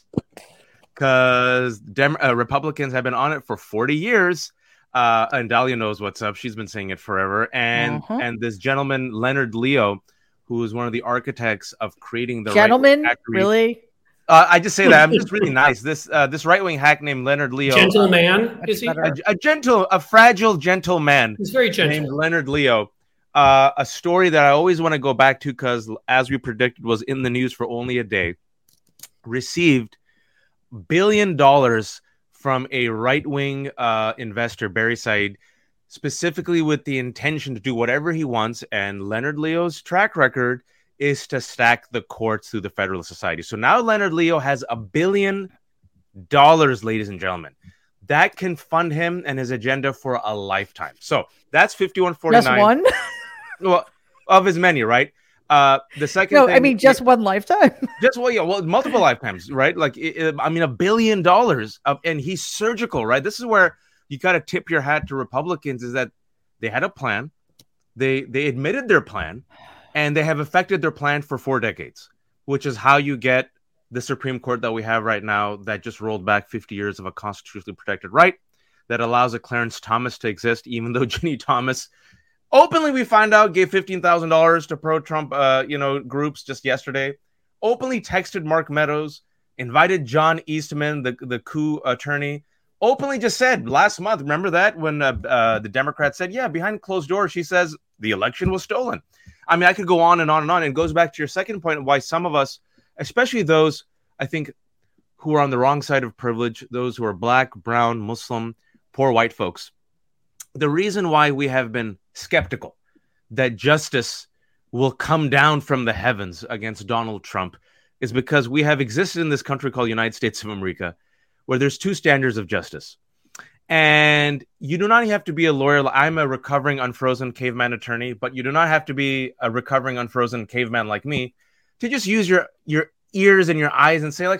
Speaker 6: because Republicans have been on it for 40 years. And Dahlia knows what's up. She's been saying it forever. And this gentleman, Leonard Leo, who is one of the architects of creating the
Speaker 1: gentleman, really?
Speaker 6: I just say that I'm just really nice. This right-wing hack named Leonard Leo,
Speaker 7: gentleman, is he?
Speaker 6: A fragile gentleman.
Speaker 7: He's very gentle.
Speaker 6: Named Leonard Leo. A story that I always want to go back to because, as we predicted, was in the news for only a day. Received $1 billion from a right-wing investor, Barry Said, specifically with the intention to do whatever he wants. And Leonard Leo's track record is to stack the courts through the Federalist Society. So now Leonard Leo has $1 billion, ladies and gentlemen. That can fund him and his agenda for a lifetime. So that's 5149.
Speaker 1: Just one?
Speaker 6: Well, of his many, right? The second
Speaker 1: no,
Speaker 6: thing,
Speaker 1: I mean just one lifetime.
Speaker 6: Multiple lifetimes, right? Like, $1 billion, and he's surgical, right? This is where you got to tip your hat to Republicans, is that they had a plan, they admitted their plan, and they have effected their plan for 4 decades, which is how you get the Supreme Court that we have right now that just rolled back 50 years of a constitutionally protected right that allows a Clarence Thomas to exist, even though Ginny Thomas openly, we find out, gave $15,000 to pro-Trump, groups just yesterday. Openly texted Mark Meadows, invited John Eastman, the coup attorney. Openly just said last month, remember that when the Democrats said, yeah, behind closed doors, she says the election was stolen. I mean, I could go on and on and on. And it goes back to your second point of why some of us, especially those, I think, who are on the wrong side of privilege, those who are Black, brown, Muslim, poor white folks, the reason why we have been skeptical that justice will come down from the heavens against Donald Trump is because we have existed in this country called United States of America, where there's 2 standards of justice. And you do not have to be a lawyer. I'm a recovering unfrozen caveman attorney, but you do not have to be a recovering unfrozen caveman like me to just use your ears and your eyes and say, like,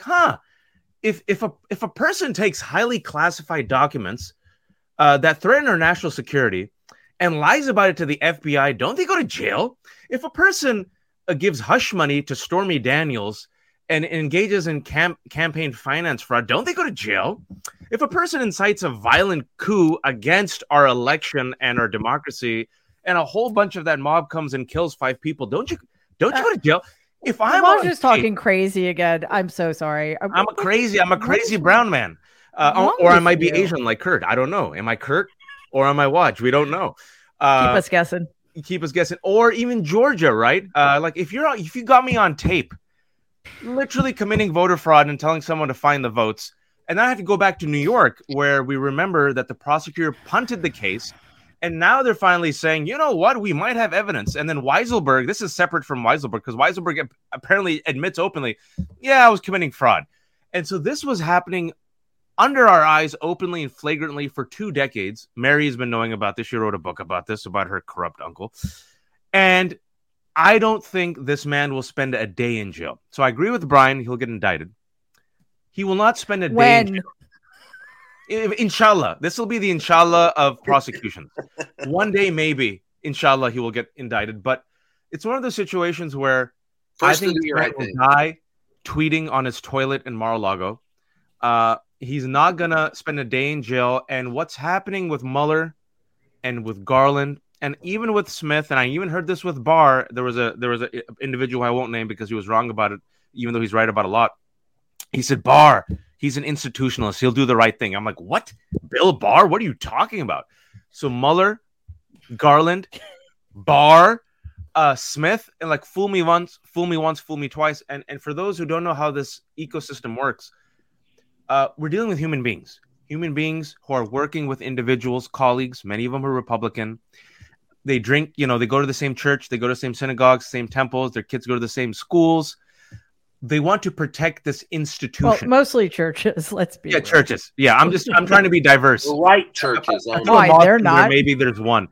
Speaker 6: if a person takes highly classified documents that threaten our national security and lies about it to the FBI, don't they go to jail? If a person gives hush money to Stormy Daniels and engages in campaign finance fraud, don't they go to jail? If a person incites a violent coup against our election and our democracy, and a whole bunch of that mob comes and kills 5 people, don't you go to jail? If I'm
Speaker 1: just talking crazy again, I'm so sorry.
Speaker 6: I'm a crazy brown man, or I might be Asian like Kurt. I don't know. Am I Kurt or am I Watch? We don't know.
Speaker 1: Keep us guessing.
Speaker 6: Or even Georgia, right? Like if you got me on tape, literally committing voter fraud and telling someone to find the votes, and then I have to go back to New York, where we remember that the prosecutor punted the case, and now they're finally saying, you know what, we might have evidence. And then Weisselberg, this is separate from Weisselberg, because Weisselberg apparently admits openly, yeah, I was committing fraud. And so this was happening under our eyes, openly and flagrantly, for 2 decades. Mary's been knowing about this. She wrote a book about this, about her corrupt uncle. And I don't think this man will spend a day in jail. So I agree with Brian. He'll get indicted. He will not spend a day in jail. Inshallah. This will be the inshallah of prosecutions. One day, maybe, inshallah, he will get indicted. But it's one of those situations where I think he will die tweeting on his toilet in Mar-a-Lago. He's not going to spend a day in jail. And what's happening with Mueller and with Garland and even with Smith, and I even heard this with Barr, there was a individual I won't name because he was wrong about it, even though he's right about a lot. He said, Barr, he's an institutionalist. He'll do the right thing. I'm like, what? Bill Barr? What are you talking about? So Mueller, Garland, Barr, Smith, and like fool me once, fool me twice. And for those who don't know how this ecosystem works, we're dealing with human beings who are working with individuals, colleagues, many of them are Republican. They drink, they go to the same church, they go to the same synagogues, same temples, their kids go to the same schools. they want to protect this
Speaker 1: Well,
Speaker 6: institution.
Speaker 1: mostly churches. Let's be real.
Speaker 6: Churches. Yeah, I'm trying to be diverse.
Speaker 2: The right churches.
Speaker 6: I
Speaker 2: only.
Speaker 6: threw a
Speaker 1: Why?
Speaker 6: mosque
Speaker 1: They're
Speaker 6: in there,
Speaker 1: not.
Speaker 6: Maybe there's one.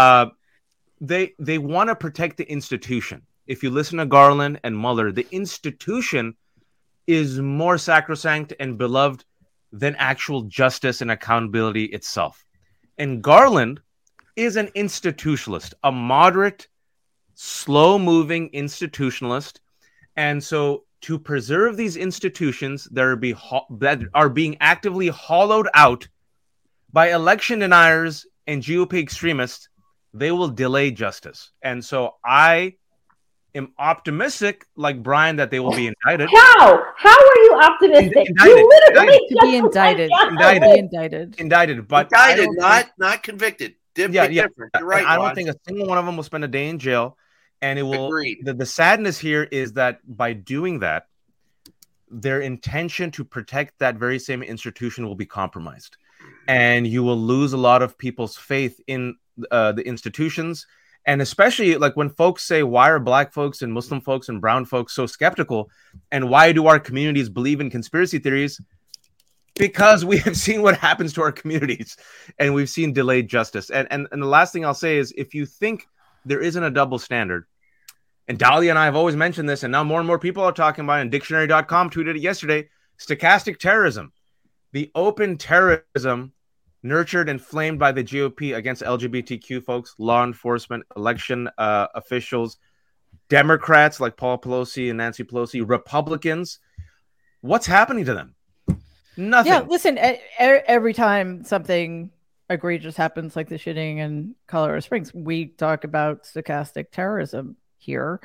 Speaker 6: They want to protect the institution. If you listen to Garland and Mueller, the institution is more sacrosanct and beloved than actual justice and accountability itself. And Garland is an institutionalist, a moderate, slow-moving institutionalist. And so to preserve these institutions that are being actively hollowed out by election deniers and GOP extremists, they will delay justice. And so I am optimistic, like Brian, that they will be indicted.
Speaker 5: How are you optimistic?
Speaker 6: Indicted.
Speaker 5: You literally
Speaker 1: To be indicted.
Speaker 6: Indicted, but
Speaker 2: Indicted, not convicted. Different. You're right.
Speaker 6: I don't
Speaker 2: Ron.
Speaker 6: think a single one of them will spend a day in jail. And it will.
Speaker 2: Agreed.
Speaker 6: The sadness here is that by doing that, their intention to protect that very same institution will be compromised, and you will lose a lot of people's faith in the institutions. And especially like when folks say, why are Black folks and Muslim folks and brown folks so skeptical? And why do our communities believe in conspiracy theories? Because we have seen what happens to our communities, and we've seen delayed justice. And the last thing I'll say is, if you think there isn't a double standard, and Dahlia and I have always mentioned this, and now more and more people are talking about it, and dictionary.com tweeted it yesterday, stochastic terrorism, the open terrorism nurtured and flamed by the GOP against LGBTQ folks, law enforcement, election officials, Democrats like Paul Pelosi and Nancy Pelosi, Republicans. What's happening to them? Nothing.
Speaker 1: Yeah, listen, every time something egregious happens, like the shooting in Colorado Springs, we talk about stochastic terrorism here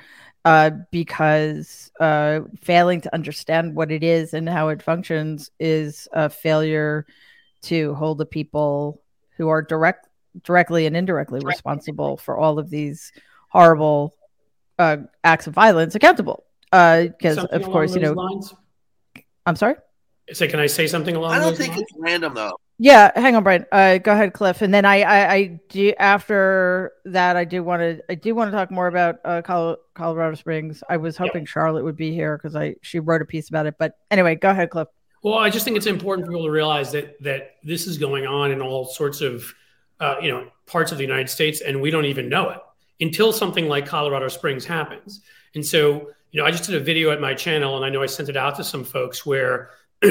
Speaker 1: because failing to understand what it is and how it functions is a failure to hold the people who are directly and indirectly responsible for all of these horrible acts of violence accountable. Because, of course,
Speaker 7: lines?
Speaker 1: I'm sorry?
Speaker 7: So can I say something along
Speaker 2: I don't
Speaker 7: those
Speaker 2: think
Speaker 7: lines?
Speaker 2: it's random though.
Speaker 1: Yeah, hang on, Brian. Go ahead, Cliff. And then I do after that. I do want to talk more about Colorado Springs. I was hoping Charlotte would be here because she wrote a piece about it. But anyway, go ahead, Cliff.
Speaker 7: Well, I just think it's important for people to realize that this is going on in all sorts of parts of the United States, and we don't even know it until something like Colorado Springs happens. And so, I just did a video at my channel, and I know I sent it out to some folks where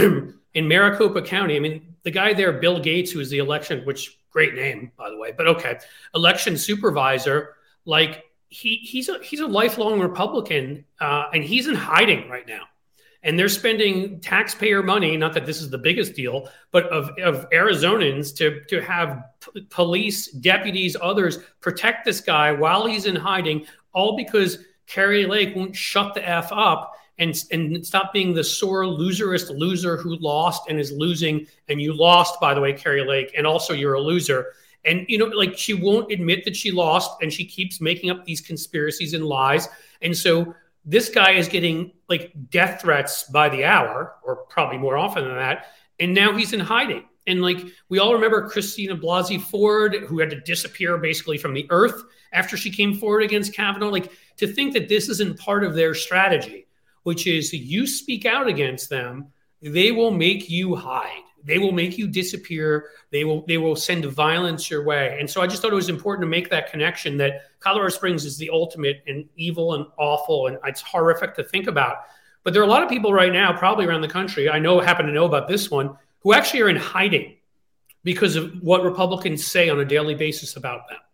Speaker 7: in Maricopa County, I mean, the guy there, Bill Gates, who is the election, which great name, by the way, but okay, election supervisor, like he's a lifelong Republican, and he's in hiding right now. And they're spending taxpayer money, not that this is the biggest deal, but of Arizonans to have police, deputies, others protect this guy while he's in hiding, all because Kari Lake won't shut the F up and stop being the sore loserist loser who lost and is losing. And you lost, by the way, Kari Lake, and also you're a loser. And, like she won't admit that she lost, and she keeps making up these conspiracies and lies. And so this guy is getting like death threats by the hour, or probably more often than that. And now he's in hiding. And like, we all remember Christina Blasey Ford, who had to disappear basically from the earth after she came forward against Kavanaugh. Like, to think that this isn't part of their strategy, which is you speak out against them, they will make you hide. They will make you disappear. They will send violence your way. And so I just thought it was important to make that connection that Colorado Springs is the ultimate and evil and awful, and it's horrific to think about. But there are a lot of people right now, probably around the country, happen to know about this one, who actually are in hiding because of what Republicans say on a daily basis about them.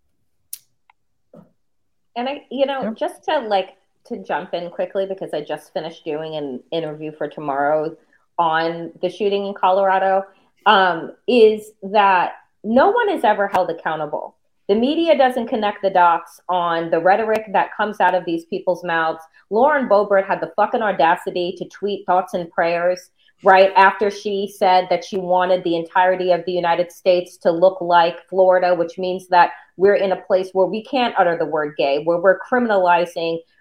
Speaker 5: And just to jump in quickly, because I just finished doing an interview for tomorrow on the shooting in Colorado, is that no one is ever held accountable. The media doesn't connect the dots on the rhetoric that comes out of these people's mouths. Lauren Boebert had the fucking audacity to tweet thoughts and prayers right after she said that she wanted the entirety of the United States to look like Florida, which means that we're in a place where we can't utter the word gay, where we're criminalizing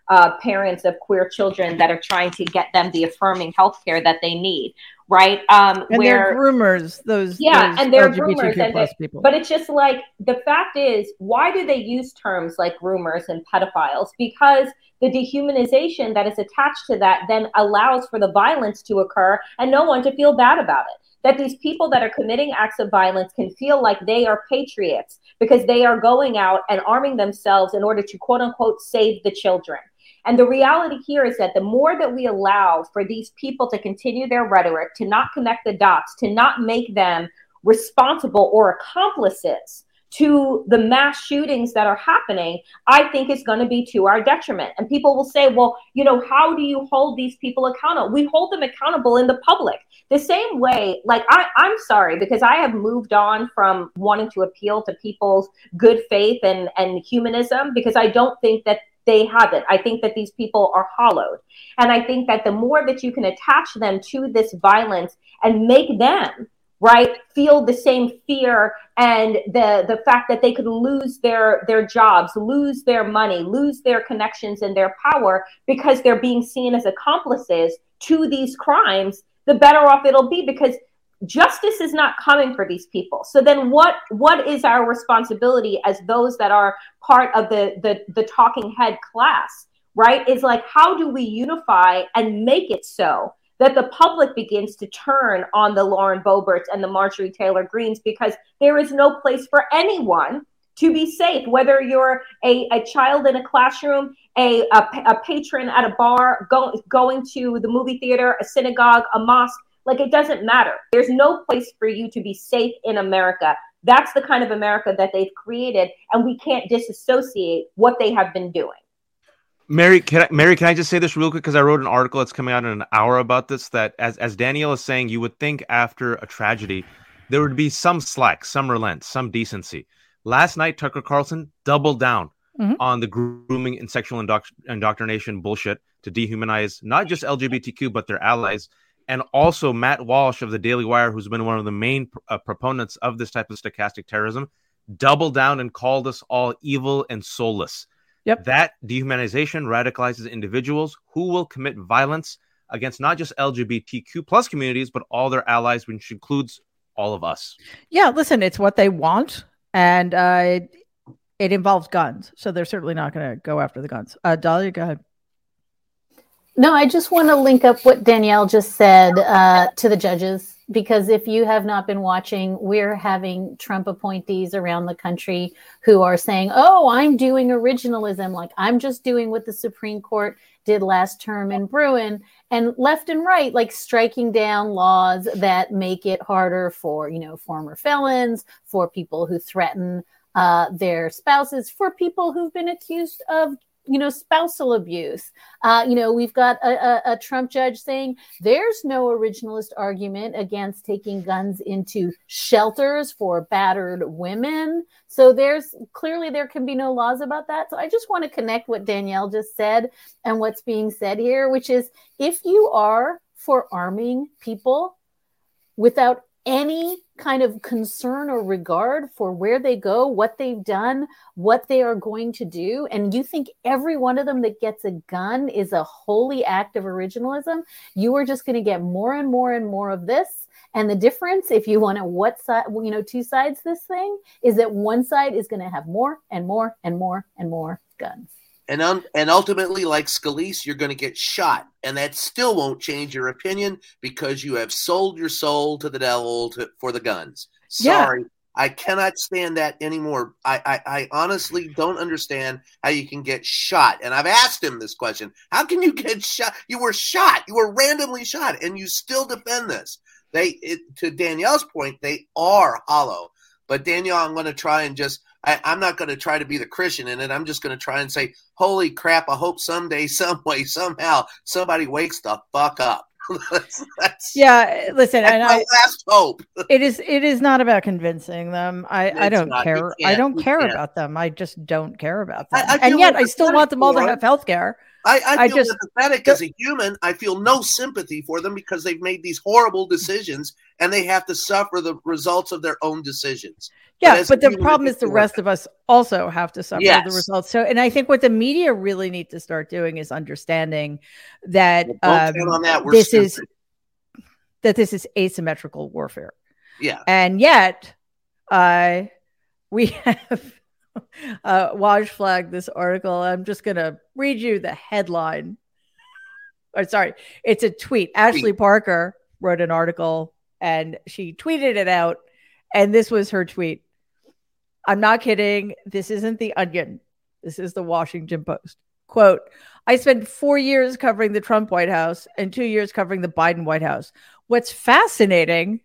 Speaker 5: parents of queer children that are trying to get them the affirming healthcare that they need. Right.
Speaker 1: And they're groomers, those
Speaker 5: and they're
Speaker 1: LGBTQ
Speaker 5: groomers
Speaker 1: plus people.
Speaker 5: But it's just like, the fact is, why do they use terms like groomers and pedophiles? Because the dehumanization that is attached to that then allows for the violence to occur and no one to feel bad about it. That these people that are committing acts of violence can feel like they are patriots because they are going out and arming themselves in order to, quote unquote, save the children. And the reality here is that the more that we allow for these people to continue their rhetoric, to not connect the dots, to not make them responsible or accomplices to the mass shootings that are happening, I think is going to be to our detriment. And people will say, well, you know, how do you hold these people accountable? We hold them accountable in the public. The same way, like, I'm sorry, because I have moved on from wanting to appeal to people's good faith and humanism, because I don't think that they haven't. I think that these people are hollowed. And I think that the more that you can attach them to this violence and make them, right, feel the same fear and the fact that they could lose their jobs, lose their money, lose their connections and their power because they're being seen as accomplices to these crimes, the better off it'll be, because justice is not coming for these people. So then what is our responsibility as those that are part of the talking head class, right? Is like, how do we unify and make it so that the public begins to turn on the Lauren Boeberts and the Marjorie Taylor Greens, because there is no place for anyone to be safe, whether you're a child in a classroom, a patron at a bar, going to the movie theater, a synagogue, a mosque. Like, it doesn't matter. There's no place for you to be safe in America. That's the kind of America that they've created, and we can't disassociate what they have been doing.
Speaker 6: Mary, can I just say this real quick? Because I wrote an article that's coming out in an hour about this, that as Danielle is saying, you would think after a tragedy, there would be some slack, some relent, some decency. Last night, Tucker Carlson doubled down on the grooming and sexual indoctrination bullshit to dehumanize not just LGBTQ, but their allies. And also Matt Walsh of the Daily Wire, who's been one of the main proponents of this type of stochastic terrorism, doubled down and called us all evil and soulless.
Speaker 1: Yep.
Speaker 6: That dehumanization radicalizes individuals who will commit violence against not just LGBTQ plus communities, but all their allies, which includes all of us.
Speaker 1: Yeah, listen, it's what they want. And it involves guns. So they're certainly not going to go after the guns. Dahlia, go ahead.
Speaker 3: No, I just want to link up what Danielle just said to the judges, because if you have not been watching, we're having Trump appointees around the country who are saying, oh, I'm doing originalism, like I'm just doing what the Supreme Court did last term in Bruin, and left and right, like striking down laws that make it harder for, you know, former felons, for people who threaten their spouses, for people who've been accused of, you know, spousal abuse. You know, we've got a Trump judge saying there's no originalist argument against taking guns into shelters for battered women. So there can be no laws about that. So I just want to connect what Danielle just said and what's being said here, which is, if you are for arming people without any kind of concern or regard for where they go, what they've done, what they are going to do, and you think every one of them that gets a gun is a holy act of originalism, you are just going to get more and more and more of this. And the difference, if you want to what side, you know, two sides this thing, is that one side is going to have more and more and more and more guns.
Speaker 2: And ultimately, like Scalise, you're going to get shot. And that still won't change your opinion, because you have sold your soul to the devil for the guns. Sorry. Yeah. I cannot stand that anymore. I honestly don't understand how you can get shot. And I've asked him this question. How can you get shot? You were shot. You were randomly shot, and you still defend this. To Danielle's point, they are hollow. But Danielle, I'm going to try and I'm not going to try to be the Christian in it. I'm just going to try and say, holy crap, I hope someday, some way, somehow, somebody wakes the fuck up.
Speaker 1: Yeah, listen,
Speaker 2: that's my last hope.
Speaker 1: It is not about convincing them. I don't care. I don't care about them. I just don't care about them. And yet I still want them all to have health care.
Speaker 2: I feel empathetic as a human. I feel no sympathy for them because they've made these horrible decisions and they have to suffer the results of their own decisions.
Speaker 1: Yeah, but the problem is the rest of us also have to suffer the results. So, and I think what the media really need to start doing is understanding that this is asymmetrical warfare.
Speaker 2: Yeah,
Speaker 1: and yet we have. Waj flagged this article. I'm just going to read you the headline. It's a tweet. Ashley Parker wrote an article and she tweeted it out. And this was her tweet. I'm not kidding. This isn't the Onion. This is the Washington Post. Quote, I spent 4 years covering the Trump White House and 2 years covering the Biden White House. What's fascinating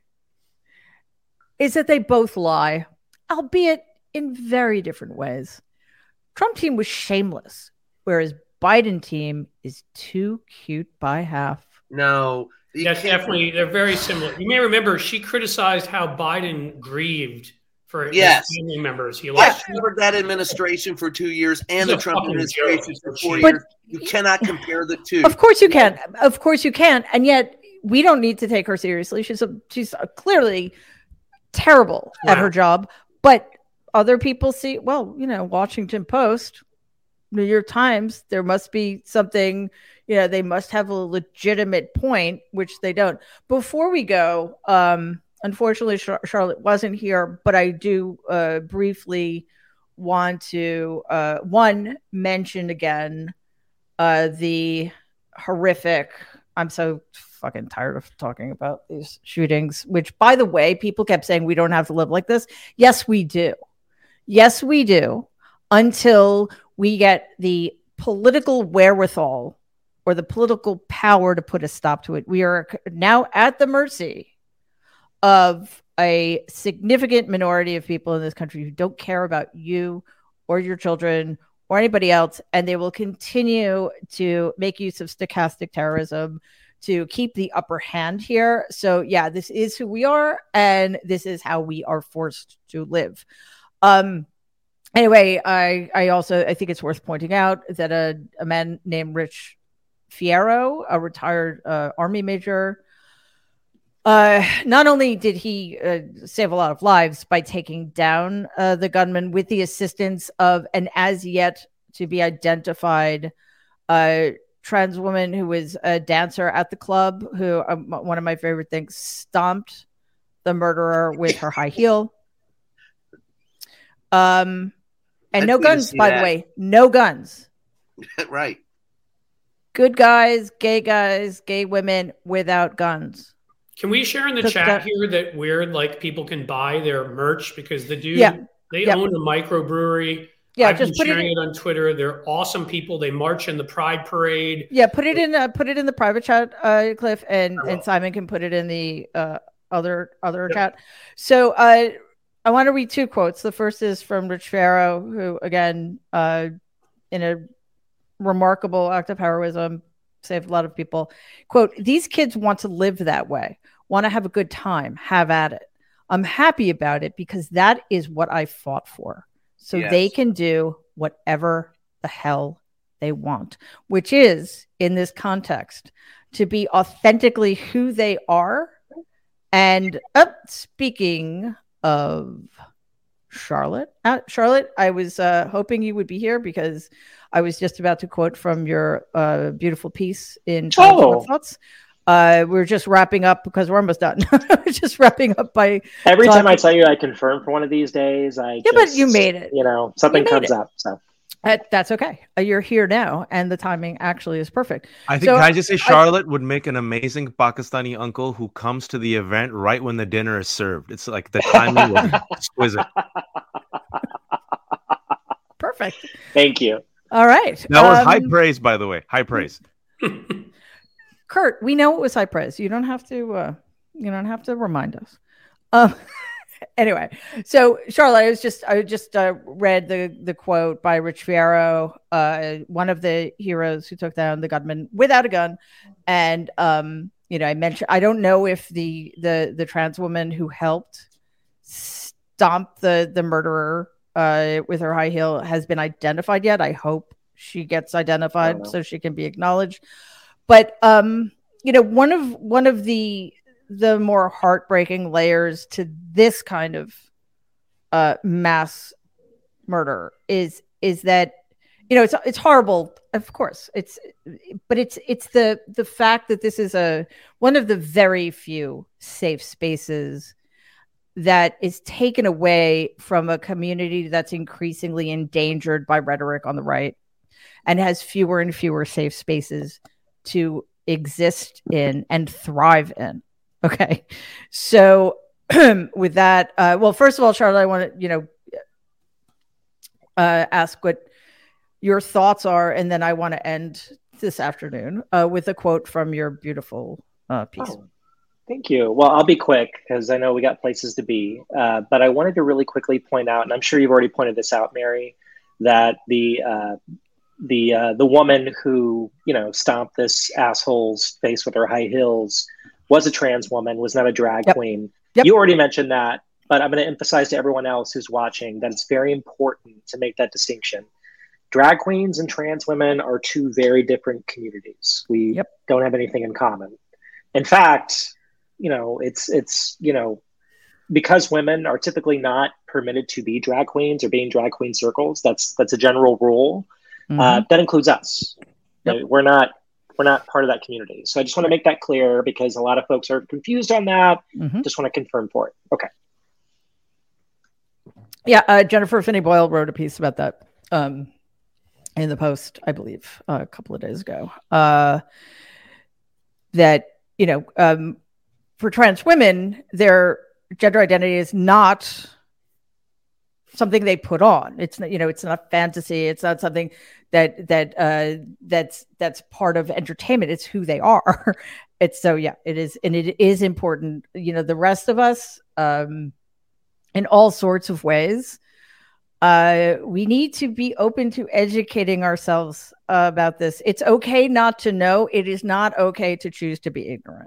Speaker 1: is that they both lie, albeit in very different ways. Trump team was shameless, whereas Biden team is too cute by half.
Speaker 2: No.
Speaker 7: That's definitely, they're very similar. You may remember she criticized how Biden grieved for his family members. He
Speaker 2: covered that administration for 2 years and the Trump administration for 4 years. You cannot compare the two.
Speaker 1: Of course you can. Of course you can. And yet we don't need to take her seriously. She's clearly terrible at her job, but other people see, well, Washington Post, New York Times, there must be something, they must have a legitimate point, which they don't. Before we go, unfortunately, Charlotte wasn't here, but I do briefly want to, mention again the horrific, I'm so fucking tired of talking about these shootings, which, by the way, people kept saying we don't have to live like this. Yes, we do. Yes, we do, until we get the political wherewithal or the political power to put a stop to it. We are now at the mercy of a significant minority of people in this country who don't care about you or your children or anybody else, and they will continue to make use of stochastic terrorism to keep the upper hand here. So, yeah, this is who we are, and this is how we are forced to live. Anyway, I think it's worth pointing out that a man named Rich Fierro, a retired Army major, not only did he save a lot of lives by taking down the gunman with the assistance of an as yet to be identified trans woman who was a dancer at the club, who one of my favorite things, stomped the murderer with her high heel. And no guns, by the way. No guns.
Speaker 2: Right.
Speaker 1: Good guys, gay women without guns.
Speaker 7: Can we share in the chat here that weird, people can buy their merch because the dude, they own a microbrewery. Yeah, I've been sharing it on Twitter. They're awesome people. They march in the Pride Parade.
Speaker 1: Yeah, put it in the private chat, Cliff, and Simon can put it in the other chat. So I want to read two quotes. The first is from Rich Fierro, who, again, in a remarkable act of heroism, saved a lot of people. Quote, these kids want to live that way, want to have a good time, have at it. I'm happy about it because that is what I fought for. So they can do whatever the hell they want, which is, in this context, to be authentically who they are. And speaking of Charlotte, I was hoping you would be here because I was just about to quote from your beautiful piece in Thoughts. We're just wrapping up because we're almost done. We're just wrapping up by
Speaker 8: every time I tell you I confirm for one of these days.
Speaker 1: But you made it.
Speaker 8: Something comes up. So
Speaker 1: that's okay. You're here now, and the timing actually is perfect.
Speaker 6: I think. Can I just say, Charlotte would make an amazing Pakistani uncle who comes to the event right when the dinner is served. It's like the timing was exquisite.
Speaker 1: Perfect.
Speaker 8: Thank you.
Speaker 1: All right.
Speaker 6: That was high praise, by the way. High praise.
Speaker 1: Kurt, we know it was high praise. You don't have to. You don't have to remind us. Anyway, so Charlotte, I just read the quote by Rich Fierro, one of the heroes who took down the gunman without a gun, and I mentioned I don't know if the trans woman who helped stomp the murderer with her high heel has been identified yet. I hope she gets identified so she can be acknowledged. But one of the more heartbreaking layers to this kind of mass murder is that it's horrible, of course, but it's the fact that this is one of the very few safe spaces that is taken away from a community that's increasingly endangered by rhetoric on the right and has fewer and fewer safe spaces to exist in and thrive in. Okay. So with that, well, first of all, Charlotte, I want to, ask what your thoughts are. And then I want to end this afternoon with a quote from your beautiful piece.
Speaker 8: Oh, thank you. Well, I'll be quick because I know we got places to be. But I wanted to really quickly point out, and I'm sure you've already pointed this out, Mary, that the woman who, stomped this asshole's face with her high heels was a trans woman, was not a drag queen. Yep. You already mentioned that, but I'm going to emphasize to everyone else who's watching that it's very important to make that distinction. Drag queens and trans women are two very different communities. We don't have anything in common. In fact, it's because women are typically not permitted to be drag queens or be in drag queen circles. That's a general rule. That includes us. Yep. We're not part of that community. So I just want to make that clear because a lot of folks are confused on that. Just want to confirm for it. Okay.
Speaker 1: Yeah. Jennifer Finney Boyle wrote a piece about that in the Post, I believe, a couple of days ago, that, for trans women, their gender identity is not something they put on. It's not, it's not fantasy. It's not something that's part of entertainment. It's who they are. It is. And it is important, the rest of us, in all sorts of ways, we need to be open to educating ourselves about this. It's okay not to know. It is not okay to choose to be ignorant.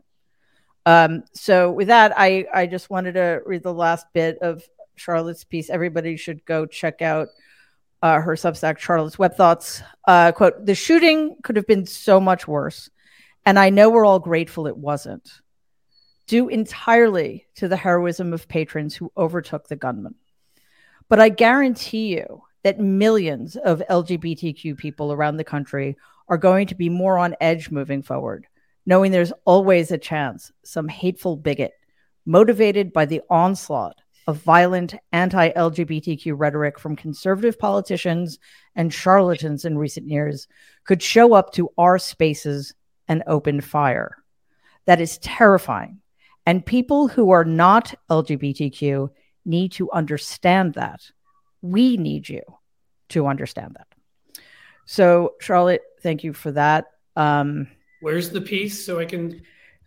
Speaker 1: So with that, I just wanted to read the last bit of Charlotte's piece. Everybody should go check out her Substack, Charlotte's Web Thoughts. Quote, "The shooting could have been so much worse, and I know we're all grateful it wasn't, due entirely to the heroism of patrons who overtook the gunman. But I guarantee you that millions of LGBTQ people around the country are going to be more on edge moving forward, knowing there's always a chance some hateful bigot, motivated by the onslaught of violent anti-LGBTQ rhetoric from conservative politicians and charlatans in recent years, could show up to our spaces and open fire. That is terrifying. And people who are not LGBTQ need to understand that. We need you to understand that." So, Charlotte, thank you for that.
Speaker 7: Where's the piece so I can...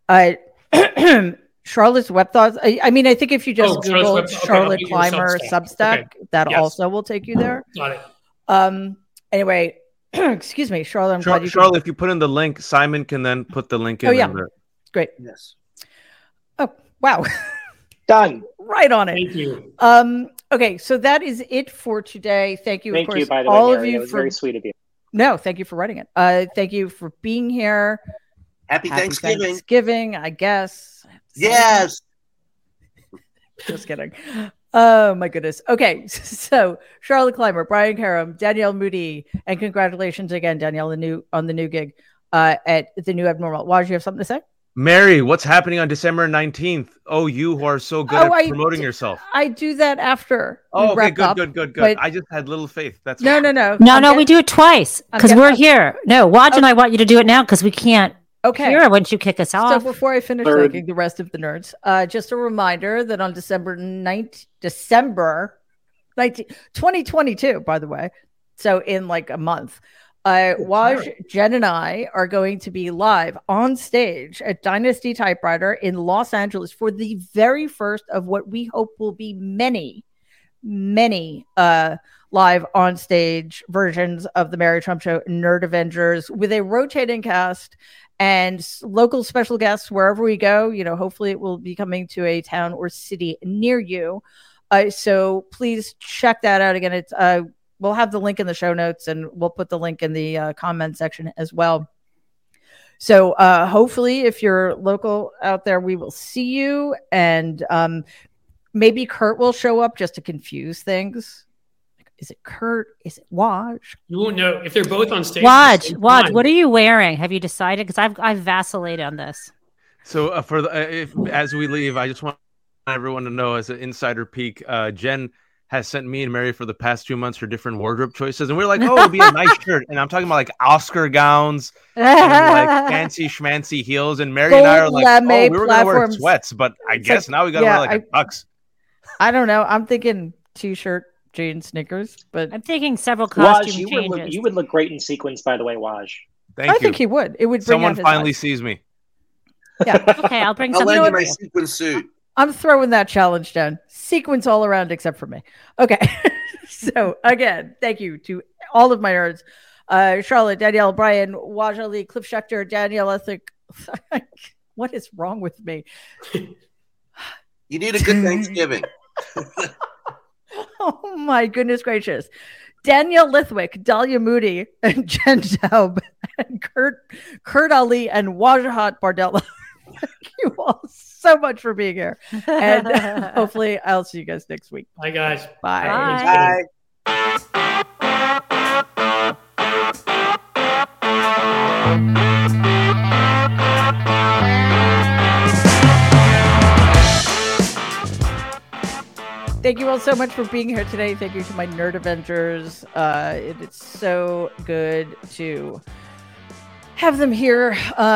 Speaker 1: Charlotte's Web Thoughts. I mean, I think if you just Google Charlotte Clymer Substack, that also will take you there.
Speaker 7: Got it.
Speaker 1: Anyway, excuse me, Charlotte.
Speaker 6: Charlotte, if you put in the link, Simon can then put the link in.
Speaker 1: Oh, yeah. Great.
Speaker 2: Yes.
Speaker 1: Oh, wow.
Speaker 8: Done.
Speaker 1: Right on it.
Speaker 7: Thank you.
Speaker 1: Okay, so that is it for today. Thank you,
Speaker 8: Thank
Speaker 1: of course,
Speaker 8: you, by the
Speaker 1: all
Speaker 8: way,
Speaker 1: of
Speaker 8: Mary.
Speaker 1: you
Speaker 8: It was very sweet of you.
Speaker 1: No, thank you for writing it. Thank you for being here.
Speaker 2: Happy Thanksgiving.
Speaker 1: Thanksgiving, I guess.
Speaker 2: Yes.
Speaker 1: Just kidding. Oh my goodness. Okay, so Charlotte Clymer, Brian Karam, Danielle Moody, and congratulations again, Danielle, on the new gig at the New Abnormal. Waj, you have something to say?
Speaker 6: Mary, what's happening on December 19th? Oh, you who are so good at promoting yourself.
Speaker 1: I do that after.
Speaker 6: Oh, okay, good. I just had little faith. That's
Speaker 1: no.
Speaker 4: We do it twice because we're here. No, Waj and I want you to do it now because we can't hear once you kick us off.
Speaker 1: So before I finish thanking the rest of the nerds, just a reminder that on December 19th, 2022, by the way, so in like a month, Waj, Jen, and I are going to be live on stage at Dynasty Typewriter in Los Angeles for the very first of what we hope will be many live on stage versions of the Mary Trump Show, Nerd Avengers, with a rotating cast and local special guests wherever we go. Hopefully it will be coming to a town or city near you. So please check that out. Again, it's we'll have the link in the show notes, and we'll put the link in the comment section as well. So hopefully, if you're local out there, we will see you, and maybe Kurt will show up just to confuse things. Is it Kurt? Is it Waj?
Speaker 7: You won't know if they're both on stage.
Speaker 4: Waj, what are you wearing? Have you decided? Because I've vacillated on this.
Speaker 6: So as we leave, I just want everyone to know, as an insider peek, Jen has sent me and Mary for the past 2 months her different wardrobe choices, and we're like, oh, it'll be a nice shirt. And I'm talking about like Oscar gowns and like fancy schmancy heels. And Mary and I are like, oh, we were gonna wear sweats, but I guess now we gotta wear like a tux.
Speaker 1: I don't know. I'm thinking t-shirt, jeans, sneakers, but
Speaker 4: I'm thinking several costume
Speaker 8: changes. You would look great in sequins, by the way, Waj.
Speaker 6: Thank you.
Speaker 1: I think he would. It would bring
Speaker 6: someone finally sees me.
Speaker 1: Yeah.
Speaker 4: Okay, I'll bring
Speaker 2: I'll
Speaker 4: something.
Speaker 2: lend you my sequin suit.
Speaker 1: I'm throwing that challenge down. Sequence all around except for me. Okay. So again, thank you to all of my nerds. Charlotte, Danielle, Brian, Waj Ali, Cliff Schechter, Danielle Ethic. What is wrong with me?
Speaker 2: You need a good Thanksgiving.
Speaker 1: Oh my goodness gracious. Danielle Lithwick, Dahlia Moody, and Jen Taub, and Kurt Ali, and Wajahat Bardella. Thank you all so much for being here. And hopefully I'll see you guys next week.
Speaker 7: Bye, guys.
Speaker 1: Bye. Thank you all so much for being here today. Thank you to my Nerd Avengers. It's so good to have them here.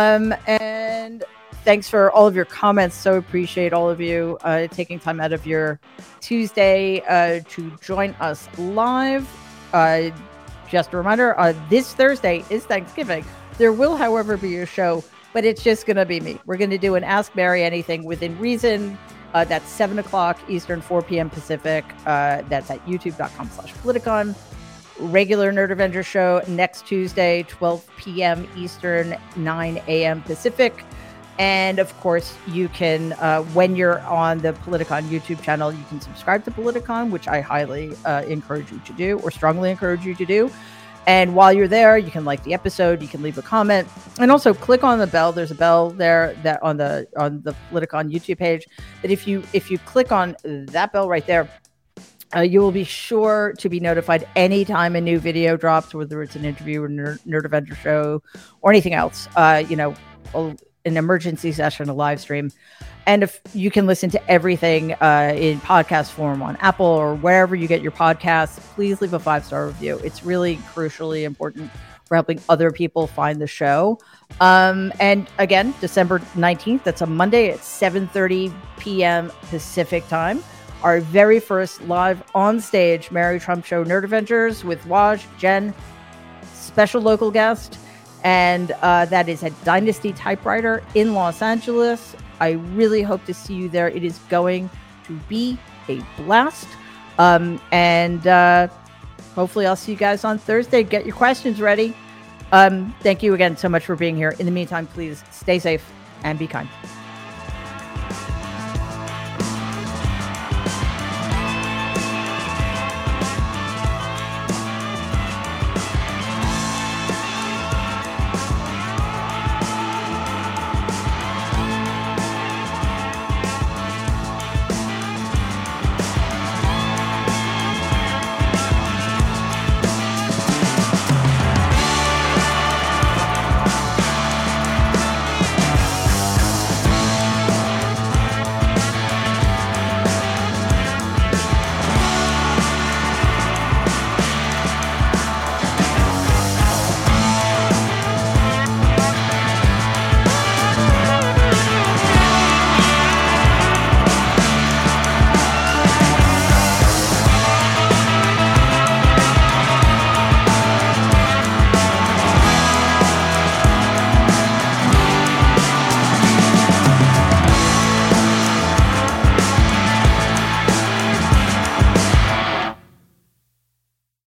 Speaker 1: And thanks for all of your comments. So appreciate all of you taking time out of your Tuesday to join us live. Just a reminder, this Thursday is Thanksgiving. There will, however, be a show, but it's just going to be me. We're going to do an Ask Mary Anything Within Reason. That's 7 o'clock Eastern, 4 p.m. Pacific. That's at youtube.com/Politicon. Regular Nerd Avenger show next Tuesday, 12 p.m. Eastern, 9 a.m. Pacific. And of course, you can, when you're on the Politicon YouTube channel, you can subscribe to Politicon, which I highly encourage you to do, or strongly encourage you to do. And while you're there, you can like the episode, you can leave a comment, and also click on the bell. There's a bell there that on the Politicon YouTube page. That if you click on that bell right there, you will be sure to be notified anytime a new video drops, whether it's an interview or Nerd Avenger show or anything else. An emergency session, a live stream. And if you can listen to everything in podcast form on Apple or wherever you get your podcasts, please leave a 5-star review. It's really crucially important for helping other people find the show. And again, December 19th, that's a Monday at 7:30 p.m. Pacific time. Our very first live on stage Mary Trump Show Nerd Avengers with Waj, Jen, special local guest. And that is at Dynasty Typewriter in Los Angeles. I really hope to see you there. It is going to be a blast. And hopefully I'll see you guys on Thursday. Get your questions ready. Thank you again so much for being here. In the meantime, please stay safe and be kind.